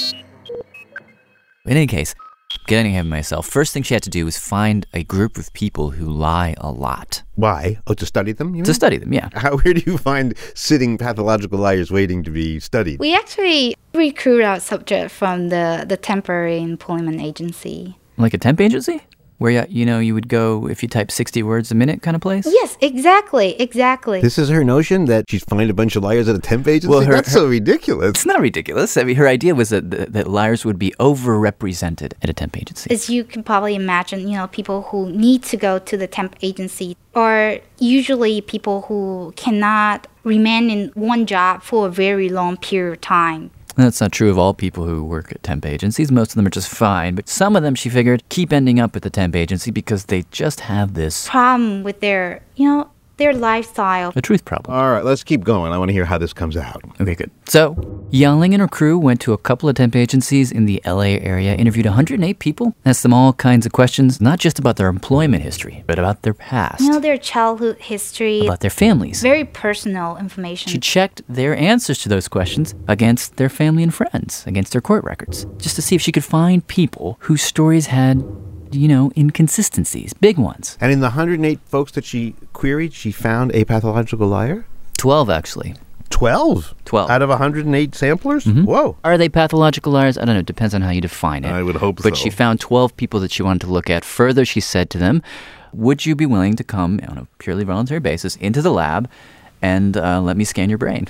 In any case, getting ahead of myself, first thing she had to do was find a group of people who lie a lot. Why? Oh, to study them? You mean? To study them, yeah. Where do you find sitting pathological liars waiting to be studied? We actually recruit our subject from the temporary employment agency. Like a temp agency? Where, you would go if you type 60 words a minute kind of place? Yes, exactly. This is her notion that she'd find a bunch of liars at a temp agency? Well, that's so ridiculous. It's not ridiculous. I mean, her idea was that liars would be overrepresented at a temp agency. As you can probably imagine, people who need to go to the temp agency are usually people who cannot remain in one job for a very long period of time. That's not true of all people who work at temp agencies. Most of them are just fine. But some of them, she figured, keep ending up at the temp agency because they just have this problem with their lifestyle. A truth problem. All right, let's keep going. I want to hear how this comes out. Okay, good. So, Yaling and her crew went to a couple of temp agencies in the LA area, interviewed 108 people, asked them all kinds of questions, not just about their employment history, but about their past. Their childhood history. About their families. Very personal information. She checked their answers to those questions against their family and friends, against their court records, just to see if she could find people whose stories had inconsistencies, big ones. And in the 108 folks that she queried, she found a pathological liar? 12, actually. 12? 12. Out of 108 samplers? Mm-hmm. Whoa. Are they pathological liars? I don't know. It depends on how you define it. I would hope so. But she found 12 people that she wanted to look at. Further, she said to them, would you be willing to come on a purely voluntary basis into the lab and let me scan your brain?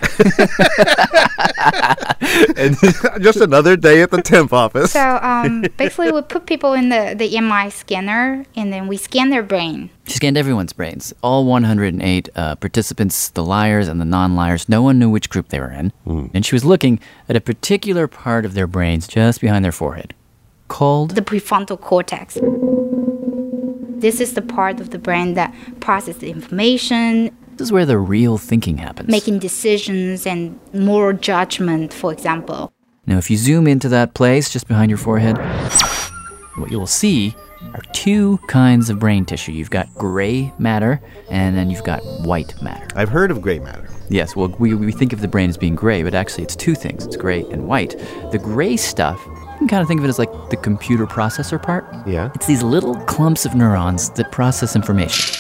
And just another day at the temp office. So basically we put people in the MRI scanner and then we scan their brain. She scanned everyone's brains. All 108 participants, the liars and the non-liars. No one knew which group they were in. And she was looking at a particular part of their brains just behind their forehead called the prefrontal cortex. This is the part of the brain that processes the information. This is where the real thinking happens. Making decisions and moral judgment, for example. Now, if you zoom into that place just behind your forehead, what you will see are two kinds of brain tissue. You've got gray matter, and then you've got white matter. I've heard of gray matter. Yes, well, we think of the brain as being gray, but actually it's two things. It's gray and white. The gray stuff, you can kind of think of it as like the computer processor part. Yeah. It's these little clumps of neurons that process information.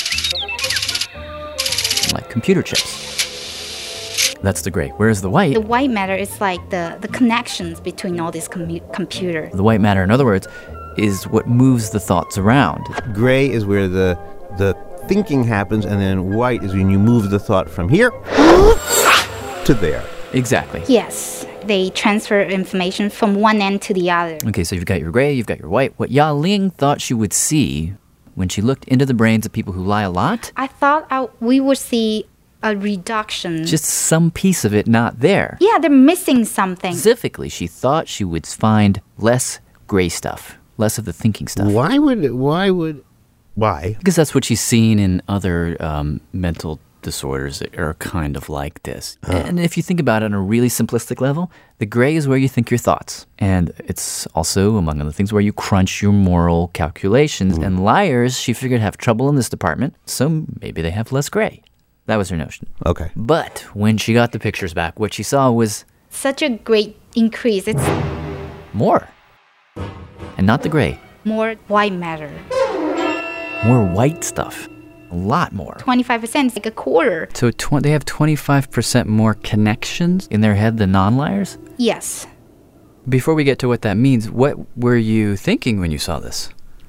Like computer chips. That's the gray. Whereas the white... The white matter is like the connections between all these computers. The white matter, in other words, is what moves the thoughts around. Gray is where the thinking happens, and then white is when you move the thought from here to there. Exactly. Yes. They transfer information from one end to the other. Okay, so you've got your gray, you've got your white. What Yaling thought she would see when she looked into the brains of people who lie a lot? I thought we would see a reduction. Just some piece of it not there. Yeah, they're missing something. Specifically, she thought she would find less gray stuff, less of the thinking stuff. Why? Because that's what she's seen in other mental disorders that are kind of like this. And if you think about it on a really simplistic level, the gray is where you think your thoughts. And it's also, among other things, where you crunch your moral calculations. And liars, she figured, have trouble in this department, so maybe they have less gray. That was her notion. Okay. But when she got the pictures back, what she saw was... such a great increase. It's more. And not the gray. More white matter. More white stuff. A lot more. 25%, it's like a quarter. So they have 25% more connections in their head than non-liars? Yes. Before we get to what that means, what were you thinking when you saw this?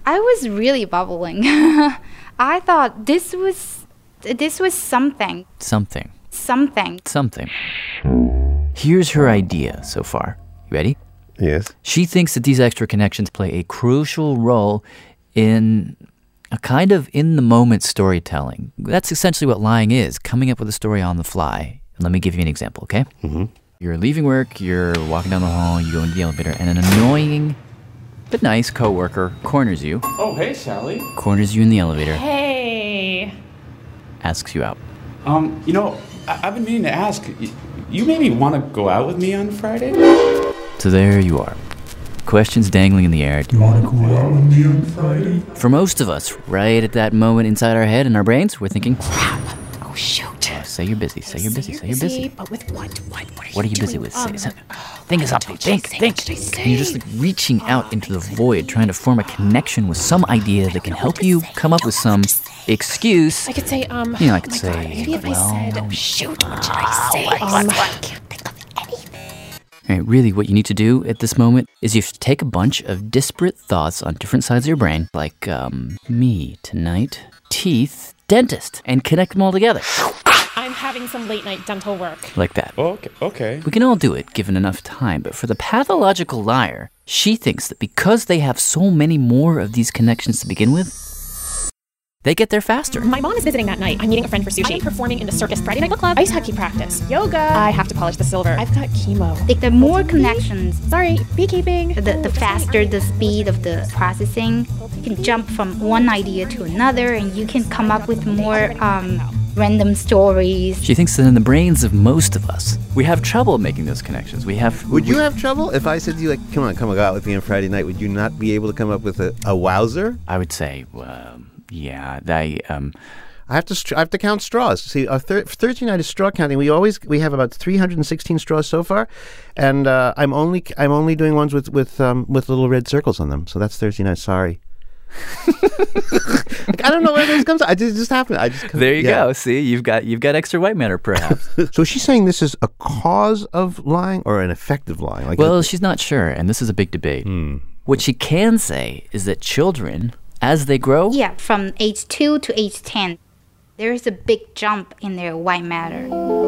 I was really bubbling. I thought this was something. Something. Here's her idea so far. You ready? Yes. She thinks that these extra connections play a crucial role in a kind of in-the-moment storytelling. That's essentially what lying is, coming up with a story on the fly. And let me give you an example, okay? Mm-hmm. You're leaving work, you're walking down the hall, you go into the elevator, and an annoying but nice coworker corners you. Oh, hey, Sally. Corners you in the elevator, Hey. asks you out. I've been meaning to ask, you maybe want to go out with me on Friday? So there you are. Questions dangling in the air. You want to go out with me on Friday? For most of us, right at that moment inside our head and our brains, we're thinking, Oh, shoot. say you're busy, say you're busy. But with what? What are you busy with? Think of something. Think. And you're just like reaching out into the void, trying to form a connection with some idea that can help you come up with some excuse. I could say, I could say, maybe if I said, what should I say? I can't think of anything. Right, really, what you need to do at this moment is you have to take a bunch of disparate thoughts on different sides of your brain, like me tonight, teeth, dentist, and connect them all together. I'm having some late night dental work. Like that. Okay. We can all do it, given enough time, but for the pathological liar, she thinks that because they have so many more of these connections to begin with, they get there faster. My mom is visiting that night. I'm meeting a friend for sushi. I'm performing in the circus Friday night book club, ice hockey practice, yoga. I have to polish the silver. I've got chemo. Like the more connections, beekeeping. The faster the speed of the processing. You can jump from one idea to another, and you can come up with more random stories. She thinks that in the brains of most of us, we have trouble making those connections. Would you have trouble if I said to you, like, come go out with me on Friday night? Would you not be able to come up with a wowzer? I would say, yeah, I have to count straws. See, our Thursday night is straw counting. We have about 316 straws so far, and I'm only doing ones with little red circles on them. So that's Thursday night. Sorry. I don't know where this comes from. It just happened. There you go. See, you've got extra white matter, perhaps. So she's saying this is a cause of lying or an effect of lying? She's not sure, and this is a big debate. What she can say is that children, as they grow... Yeah, from age 2 to age 10, there is a big jump in their white matter.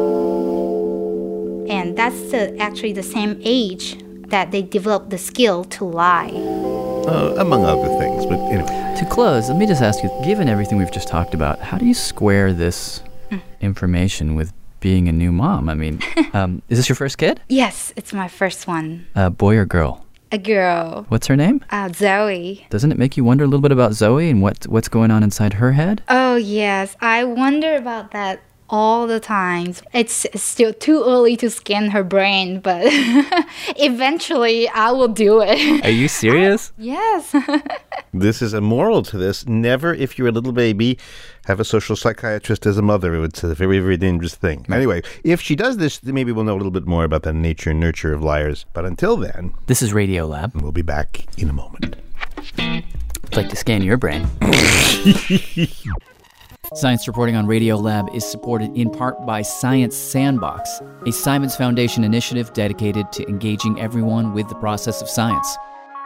And that's actually the same age that they develop the skill to lie. Among other things, but anyway. To close, let me just ask you, given everything we've just talked about, how do you square this information with being a new mom? I mean, is this your first kid? Yes, it's my first one. Boy or girl? A girl. What's her name? Zoe. Doesn't it make you wonder a little bit about Zoe and what's going on inside her head? Oh, yes. I wonder about that all the time. It's still too early to scan her brain, but eventually I will do it. Are you serious? Yes. This is a moral to this. Never, if you're a little baby, have a social psychiatrist as a mother. It's a very, very dangerous thing. Anyway, if she does this, then maybe we'll know a little bit more about the nature and nurture of liars. But until then... This is Radiolab. We'll be back in a moment. I'd like to scan your brain. Science reporting on Radiolab is supported in part by Science Sandbox, a Simons Foundation initiative dedicated to engaging everyone with the process of science.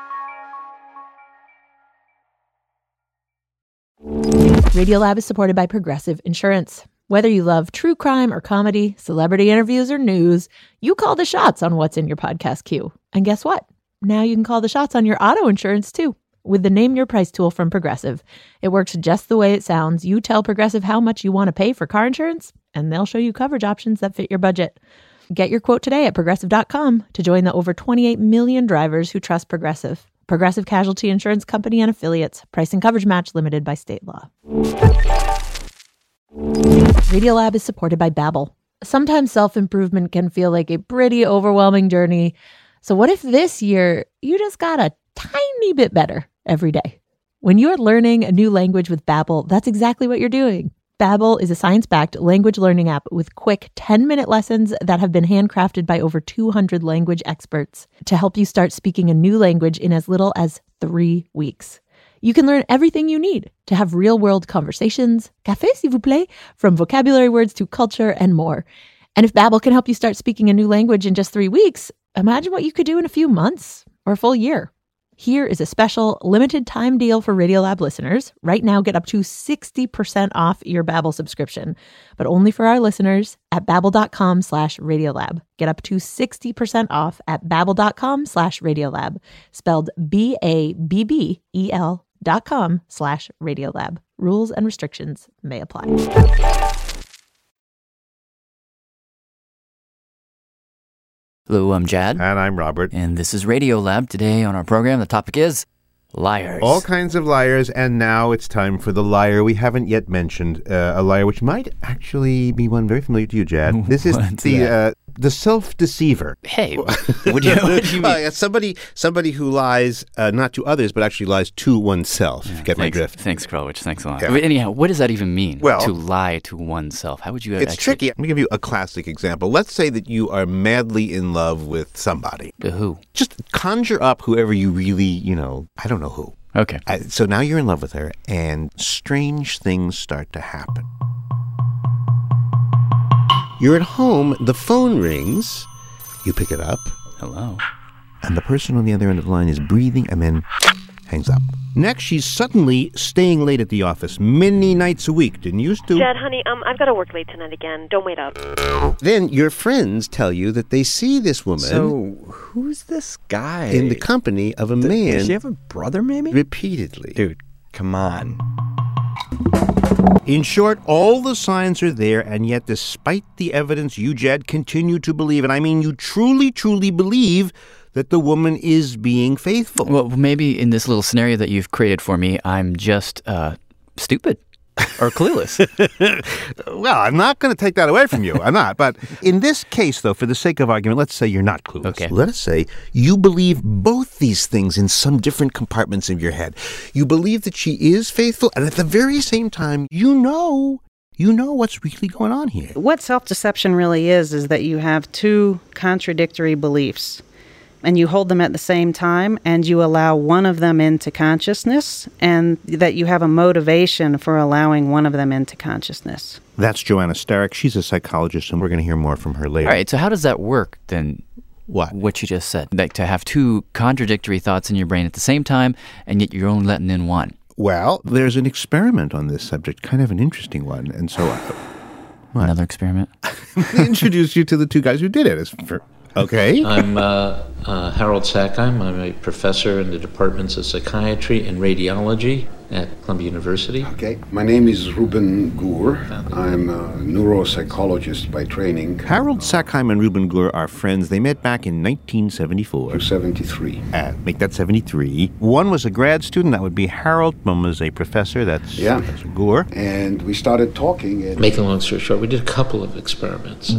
Radiolab is supported by Progressive Insurance. Whether you love true crime or comedy, celebrity interviews or news, you call the shots on what's in your podcast queue. And guess what? Now you can call the shots on your auto insurance too. With the Name Your Price tool from Progressive. It works just the way it sounds. You tell Progressive how much you want to pay for car insurance, and they'll show you coverage options that fit your budget. Get your quote today at Progressive.com to join the over 28 million drivers who trust Progressive. Progressive Casualty Insurance Company and Affiliates. Price and coverage match limited by state law. Radiolab is supported by Babbel. Sometimes self-improvement can feel like a pretty overwhelming journey. So what if this year you just got a tiny bit better every day? When you're learning a new language with Babbel, that's exactly what you're doing. Babbel is a science-backed language learning app with quick 10-minute lessons that have been handcrafted by over 200 language experts to help you start speaking a new language in as little as 3 weeks. You can learn everything you need to have real-world conversations, café s'il vous plaît, from vocabulary words to culture and more. And if Babbel can help you start speaking a new language in just 3 weeks, imagine what you could do in a few months or a full year. Here is a special limited time deal for Radiolab listeners. Right now, get up to 60% off your Babbel subscription, but only for our listeners at babbel.com/Radiolab. Get up to 60% off at babbel.com/Radiolab, spelled BABBEL.com/Radiolab. Rules and restrictions may apply. Hello, I'm Jad. And I'm Robert. And this is Radiolab. Today on our program, the topic is liars. All kinds of liars, and now it's time for the liar we haven't yet mentioned. A liar which might actually be one very familiar to you, Jad. This is the self-deceiver. Hey, what do you mean? Somebody who lies not to others, but actually lies to oneself. Yeah, get my drift? Thanks, Krulwich. Thanks a lot. Yeah. But anyhow, what does that even mean? Well, to lie to oneself. How would you? It's tricky. Let me give you a classic example. Let's say that you are madly in love with somebody. Who? Just conjure up whoever you really, I don't know who. Okay. So now you're in love with her, and strange things start to happen. You're at home, the phone rings, you pick it up. Hello. And the person on the other end of the line is breathing and then hangs up. Next, she's suddenly staying late at the office many nights a week. Didn't used to. Jed, honey, I've got to work late tonight again. Don't wait up. Then your friends tell you that they see this woman. So, who's this guy? In the company of a man. Does she have a brother, maybe? Repeatedly. Dude, come on. In short, all the signs are there, and yet despite the evidence, you, Jed, continue to believe, and I mean you truly, truly believe that the woman is being faithful. Well, maybe in this little scenario that you've created for me, I'm just stupid or clueless. Well, I'm not going to take that away from you. I'm not. But in this case, though, for the sake of argument, let's say you're not clueless. Okay. Let us say you believe both these things in some different compartments of your head. You believe that she is faithful, and at the very same time, you know what's really going on here. What self-deception really is that you have two contradictory beliefs, and you hold them at the same time, and you allow one of them into consciousness, and that you have a motivation for allowing one of them into consciousness. That's Joanna Starrick. She's a psychologist, and we're going to hear more from her later. All right, so how does that work then? What you just said. Like to have two contradictory thoughts in your brain at the same time, and yet you're only letting in one. Well, there's an experiment on this subject, kind of an interesting one, and so... Another experiment? Let me introduce you to the two guys who did it. Okay. I'm Harold Sackheim. I'm a professor in the departments of psychiatry and radiology at Columbia University. Okay. My name is Ruben Gur. I'm a neuropsychologist by training. Harold Sackheim and Ruben Gur are friends. They met back in 1974. To 73. Make that 73. One was a grad student. That would be Harold. One was a professor. That's Professor Gur. And we started talking. Making a long story short, we did a couple of experiments.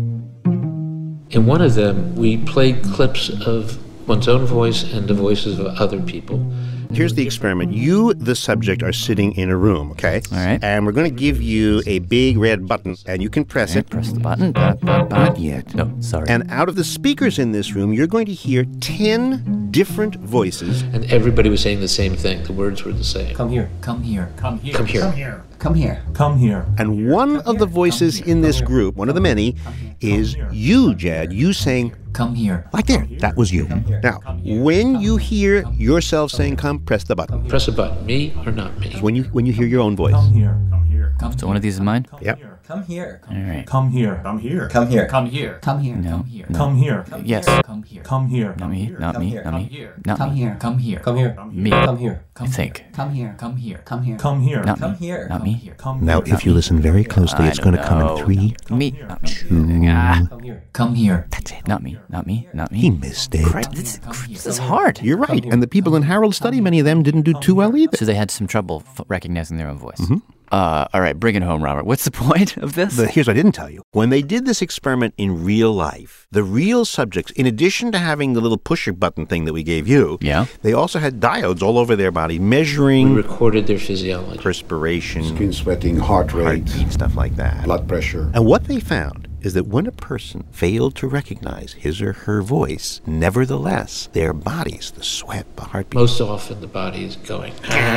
In one of them, we played clips of one's own voice and the voices of other people. Here's the experiment. You, the subject, are sitting in a room, okay? All right. And we're going to give you a big red button, and you can press it. Press the button. Not yet. No, sorry. And out of the speakers in this room, you're going to hear 10 different voices. And everybody was saying the same thing. The words were the same. Come here. Come here. Come here. Come here. Come here. Come here. Come here. And one of the voices in this group, one of the many, is you, Jad. You saying, come here. Right there. That was you. Now, when you hear yourself saying come, press the button. Press a button. Me or not me? When you hear your own voice. Come here. Come here. Come so one of these is mine? Yep. Come here. All right. Come here. Come here. Come here. Come here. Come here. No. Come here. No. Come here. Yes. Come here. Come here. Not me. Not me. Not me. Not come me. here. Come here. Come here. Me. Come here. I think. Come here. Come here. Come here. Come here. Not come me. here. Not me. Come now, if you listen very closely, it's going to come in 3, me. 2. Come here. Come here. That's it. Not me. Not me. Not me. He missed it. This is hard. You're right. And the people in Harold's study, many of them didn't do too well either. So they had some trouble recognizing their own voice. Mm-hmm. All right, bring it home, Robert. What's the point of this? Here's what I didn't tell you. When they did this experiment in real life, the real subjects, in addition to having the little pusher button thing that we gave you, they also had diodes all over their body measuring... We recorded their physiology. Perspiration. Skin sweating, heart rate. Heartbeat, stuff like that. Blood pressure. And what they found is that when a person failed to recognize his or her voice, nevertheless, their bodies, the sweat, the heartbeat... Most often the body is going...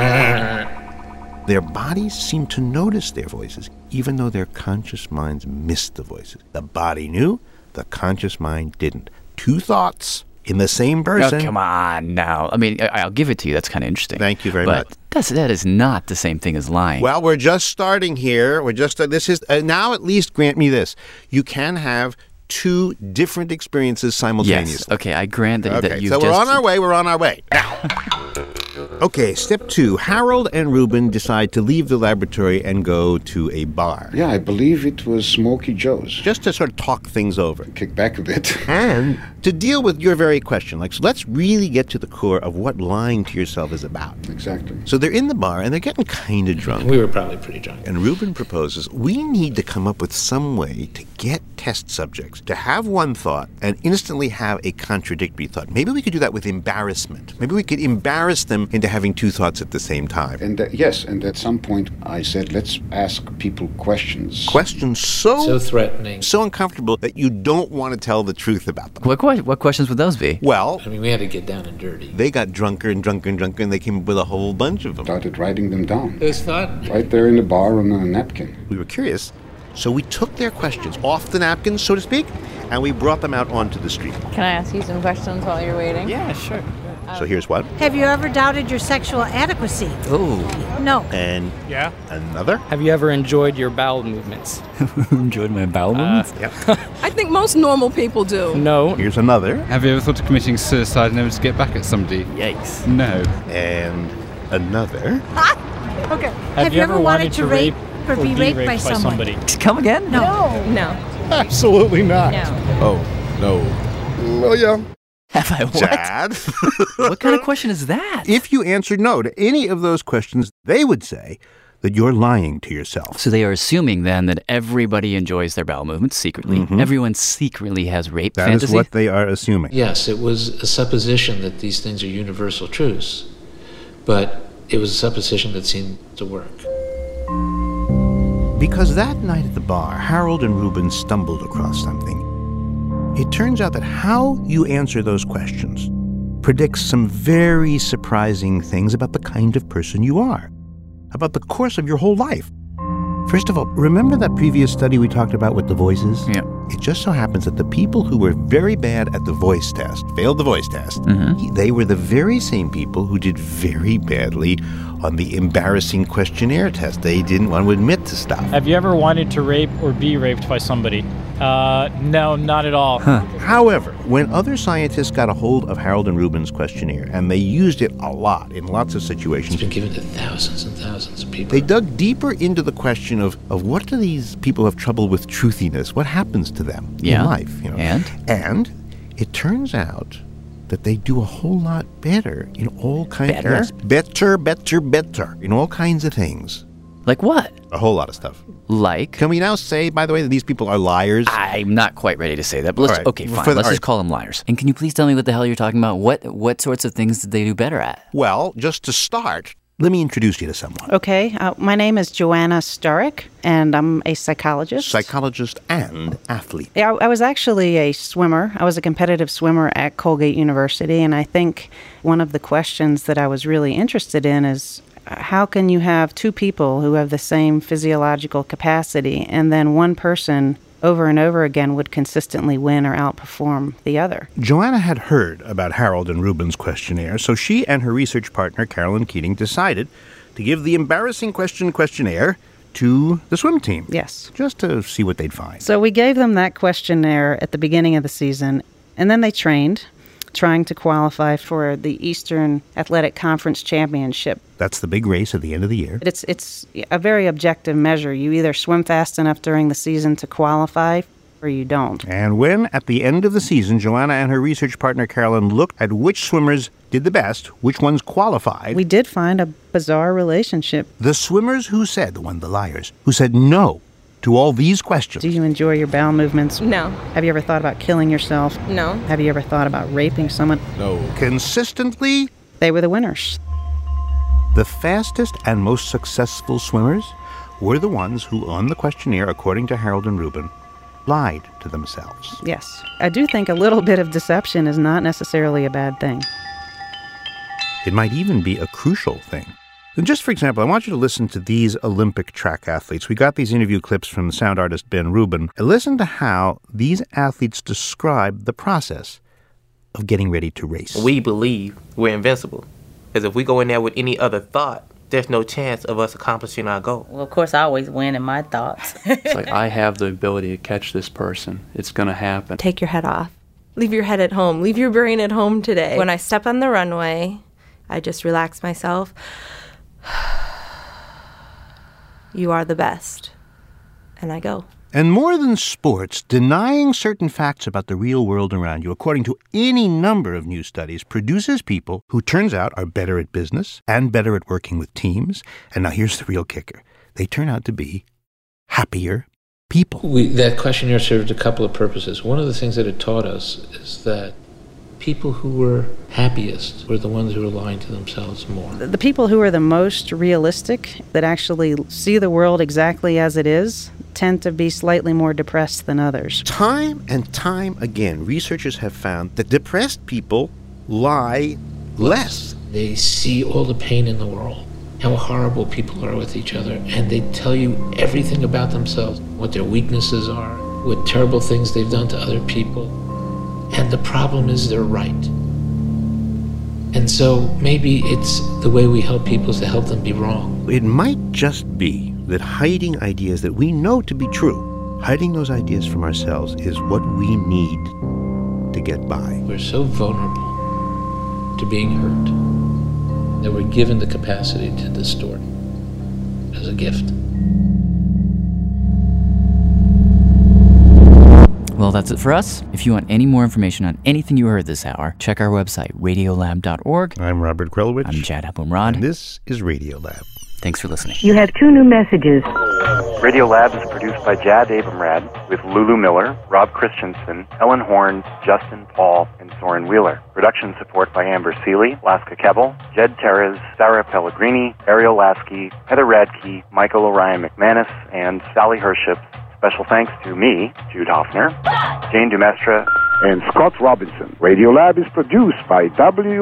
Their bodies seem to notice their voices, even though their conscious minds missed the voices. The body knew, the conscious mind didn't. 2 thoughts in the same person. Oh, come on now. I mean, I'll give it to you. That's kind of interesting. Thank you very much. But that is not the same thing as lying. Well, we're just starting here. This is now at least grant me this. You can have two different experiences simultaneously. Yes. Okay, I grant that you've so we're on our way. We're on our way. Now. Okay, step 2. Harold and Reuben decide to leave the laboratory and go to a bar. Yeah, I believe it was Smokey Joe's. Just to sort of talk things over. Kick back a bit. And to deal with your very question. So let's really get to the core of what lying to yourself is about. Exactly. So they're in the bar and they're getting kind of drunk. We were probably pretty drunk. And Reuben proposes, we need to come up with some way to get test subjects to have one thought and instantly have a contradictory thought. Maybe we could do that with embarrassment. Maybe we could embarrass them into having two thoughts at the same time. And yes, and at some point I said, let's ask people questions. Questions so threatening, so uncomfortable that you don't want to tell the truth about them. What questions would those be? Well, I mean, we had to get down and dirty. They got drunker and drunker and drunker, and they came up with a whole bunch of them. Started writing them down. It was fun. Right there in the bar on a napkin. We were curious, so we took their questions off the napkins, so to speak, and we brought them out onto the street. Can I ask you some questions while you're waiting? Yeah, sure. So here's one. Have you ever doubted your sexual adequacy? Oh. No. And yeah. Another. Have you ever enjoyed your bowel movements? Enjoyed my bowel movements? Yep. I think most normal people do. No. Here's another. Have you ever thought of committing suicide never to get back at somebody? Yikes. No. And another. Okay. Have you ever wanted to rape or be raped by somebody? Come again? No. No. Absolutely not. No. Oh, no. Oh, yeah. Have I what? Chad? What kind of question is that? If you answered no to any of those questions, they would say that you're lying to yourself. So they are assuming then that everybody enjoys their bowel movements secretly. Mm-hmm. Everyone secretly has rape That fantasy. is what they are assuming. Yes, it was a supposition that these things are universal truths, but it was a supposition that seemed to work. Because that night at the bar, Harold and Reuben stumbled across something. It turns out that how you answer those questions predicts some very surprising things about the kind of person you are, about the course of your whole life. First of all, remember that previous study we talked about with the voices? Yeah. It just so happens that the people who were very bad at the voice test, failed the voice test, they were the very same people who did very badly on the embarrassing questionnaire test. They didn't want to admit to stuff. Have you ever wanted to rape or be raped by somebody? No, not at all. However, when other scientists got a hold of Harold and Reuben's questionnaire, and they used it a lot in lots of situations. It's been given to thousands and thousands of people. They dug deeper into the question of what do these people have trouble with truthiness? What happens to them in life? You know? And it turns out that they do a whole lot better in all kinds of better in all kinds of things. Like what? A whole lot of stuff. Like? Can we now say, by the way, that these people are liars? I'm not quite ready to say that, but let's, right. okay, fine. Let's just call them liars. And can you please tell me what the hell you're talking about? What sorts of things did they do better at? Well, just to start, let me introduce you to someone. Okay, my name is Joanna Starek, and I'm a psychologist. Psychologist and athlete. Yeah, I was actually a swimmer. I was a competitive swimmer at Colgate University, and I think one of the questions that I was really interested in is how can you have two people who have the same physiological capacity, and then one person over and over again would consistently win or outperform the other? Joanna had heard about Harold and Reuben's questionnaire, so she and her research partner, Carolyn Keating, decided to give the embarrassing questionnaire to the swim team. Yes. Just to see what they'd find. So we gave them that questionnaire at the beginning of the season, and then they trained, trying to qualify for the Eastern Athletic Conference Championship. That's the big race at the end of the year. It's a very objective measure. You either swim fast enough during the season to qualify or you don't. And when, at the end of the season, Joanna and her research partner Carolyn looked at which swimmers did the best, which ones qualified, we did find a bizarre relationship. The swimmers who said, the liars, who said no to all these questions. Do you enjoy your bowel movements? No. Have you ever thought about killing yourself? No. Have you ever thought about raping someone? No. Consistently, they were the winners. The fastest and most successful swimmers were the ones who, on the questionnaire, according to Harold and Reuben, lied to themselves. Yes. I do think a little bit of deception is not necessarily a bad thing. It might even be a crucial thing. And just for example, I want you to listen to these Olympic track athletes. We got these interview clips from sound artist Ben Rubin. And listen to how these athletes describe the process of getting ready to race. We believe we're invincible. Because if we go in there with any other thought, there's no chance of us accomplishing our goal. Well, of course, I always win in my thoughts. It's like, I have the ability to catch this person. It's going to happen. Take your head off. Leave your head at home. Leave your brain at home today. When I step on the runway, I just relax myself. You are the best. And I go. And more than sports, denying certain facts about the real world around you, according to any number of new studies, produces people who, turns out, are better at business and better at working with teams. And now here's the real kicker. They turn out to be happier people. That questionnaire served a couple of purposes. One of the things that it taught us is that people who were happiest were the ones who were lying to themselves more. The people who are the most realistic, that actually see the world exactly as it is, tend to be slightly more depressed than others. Time and time again, researchers have found that depressed people lie less. They see all the pain in the world, how horrible people are with each other, and they tell you everything about themselves, what their weaknesses are, what terrible things they've done to other people. And the problem is they're right. And so maybe it's the way we help people is to help them be wrong. It might just be that hiding ideas that we know to be true, hiding those ideas from ourselves, is what we need to get by. We're so vulnerable to being hurt that we're given the capacity to distort as a gift. Well, that's it for us. If you want any more information on anything you heard this hour, check our website, radiolab.org. I'm Robert Krulwich. I'm Jad Abumrad. And this is Radiolab. Thanks for listening. You have 2 new messages. Radiolab is produced by Jad Abumrad with Lulu Miller, Rob Christensen, Ellen Horn, Justin Paul, and Soren Wheeler. Production support by Amber Seeley, Laska Kebbel, Jed Terez, Sarah Pellegrini, Ariel Lasky, Heather Radke, Michael Orion McManus, and Sally Hership. Special thanks to me, Jude Hoffner, Jane Dumestra, and Scott Robinson. Radiolab is produced by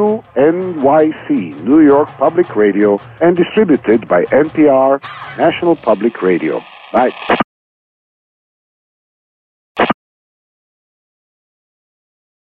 WNYC, New York Public Radio, and distributed by NPR, National Public Radio. Bye.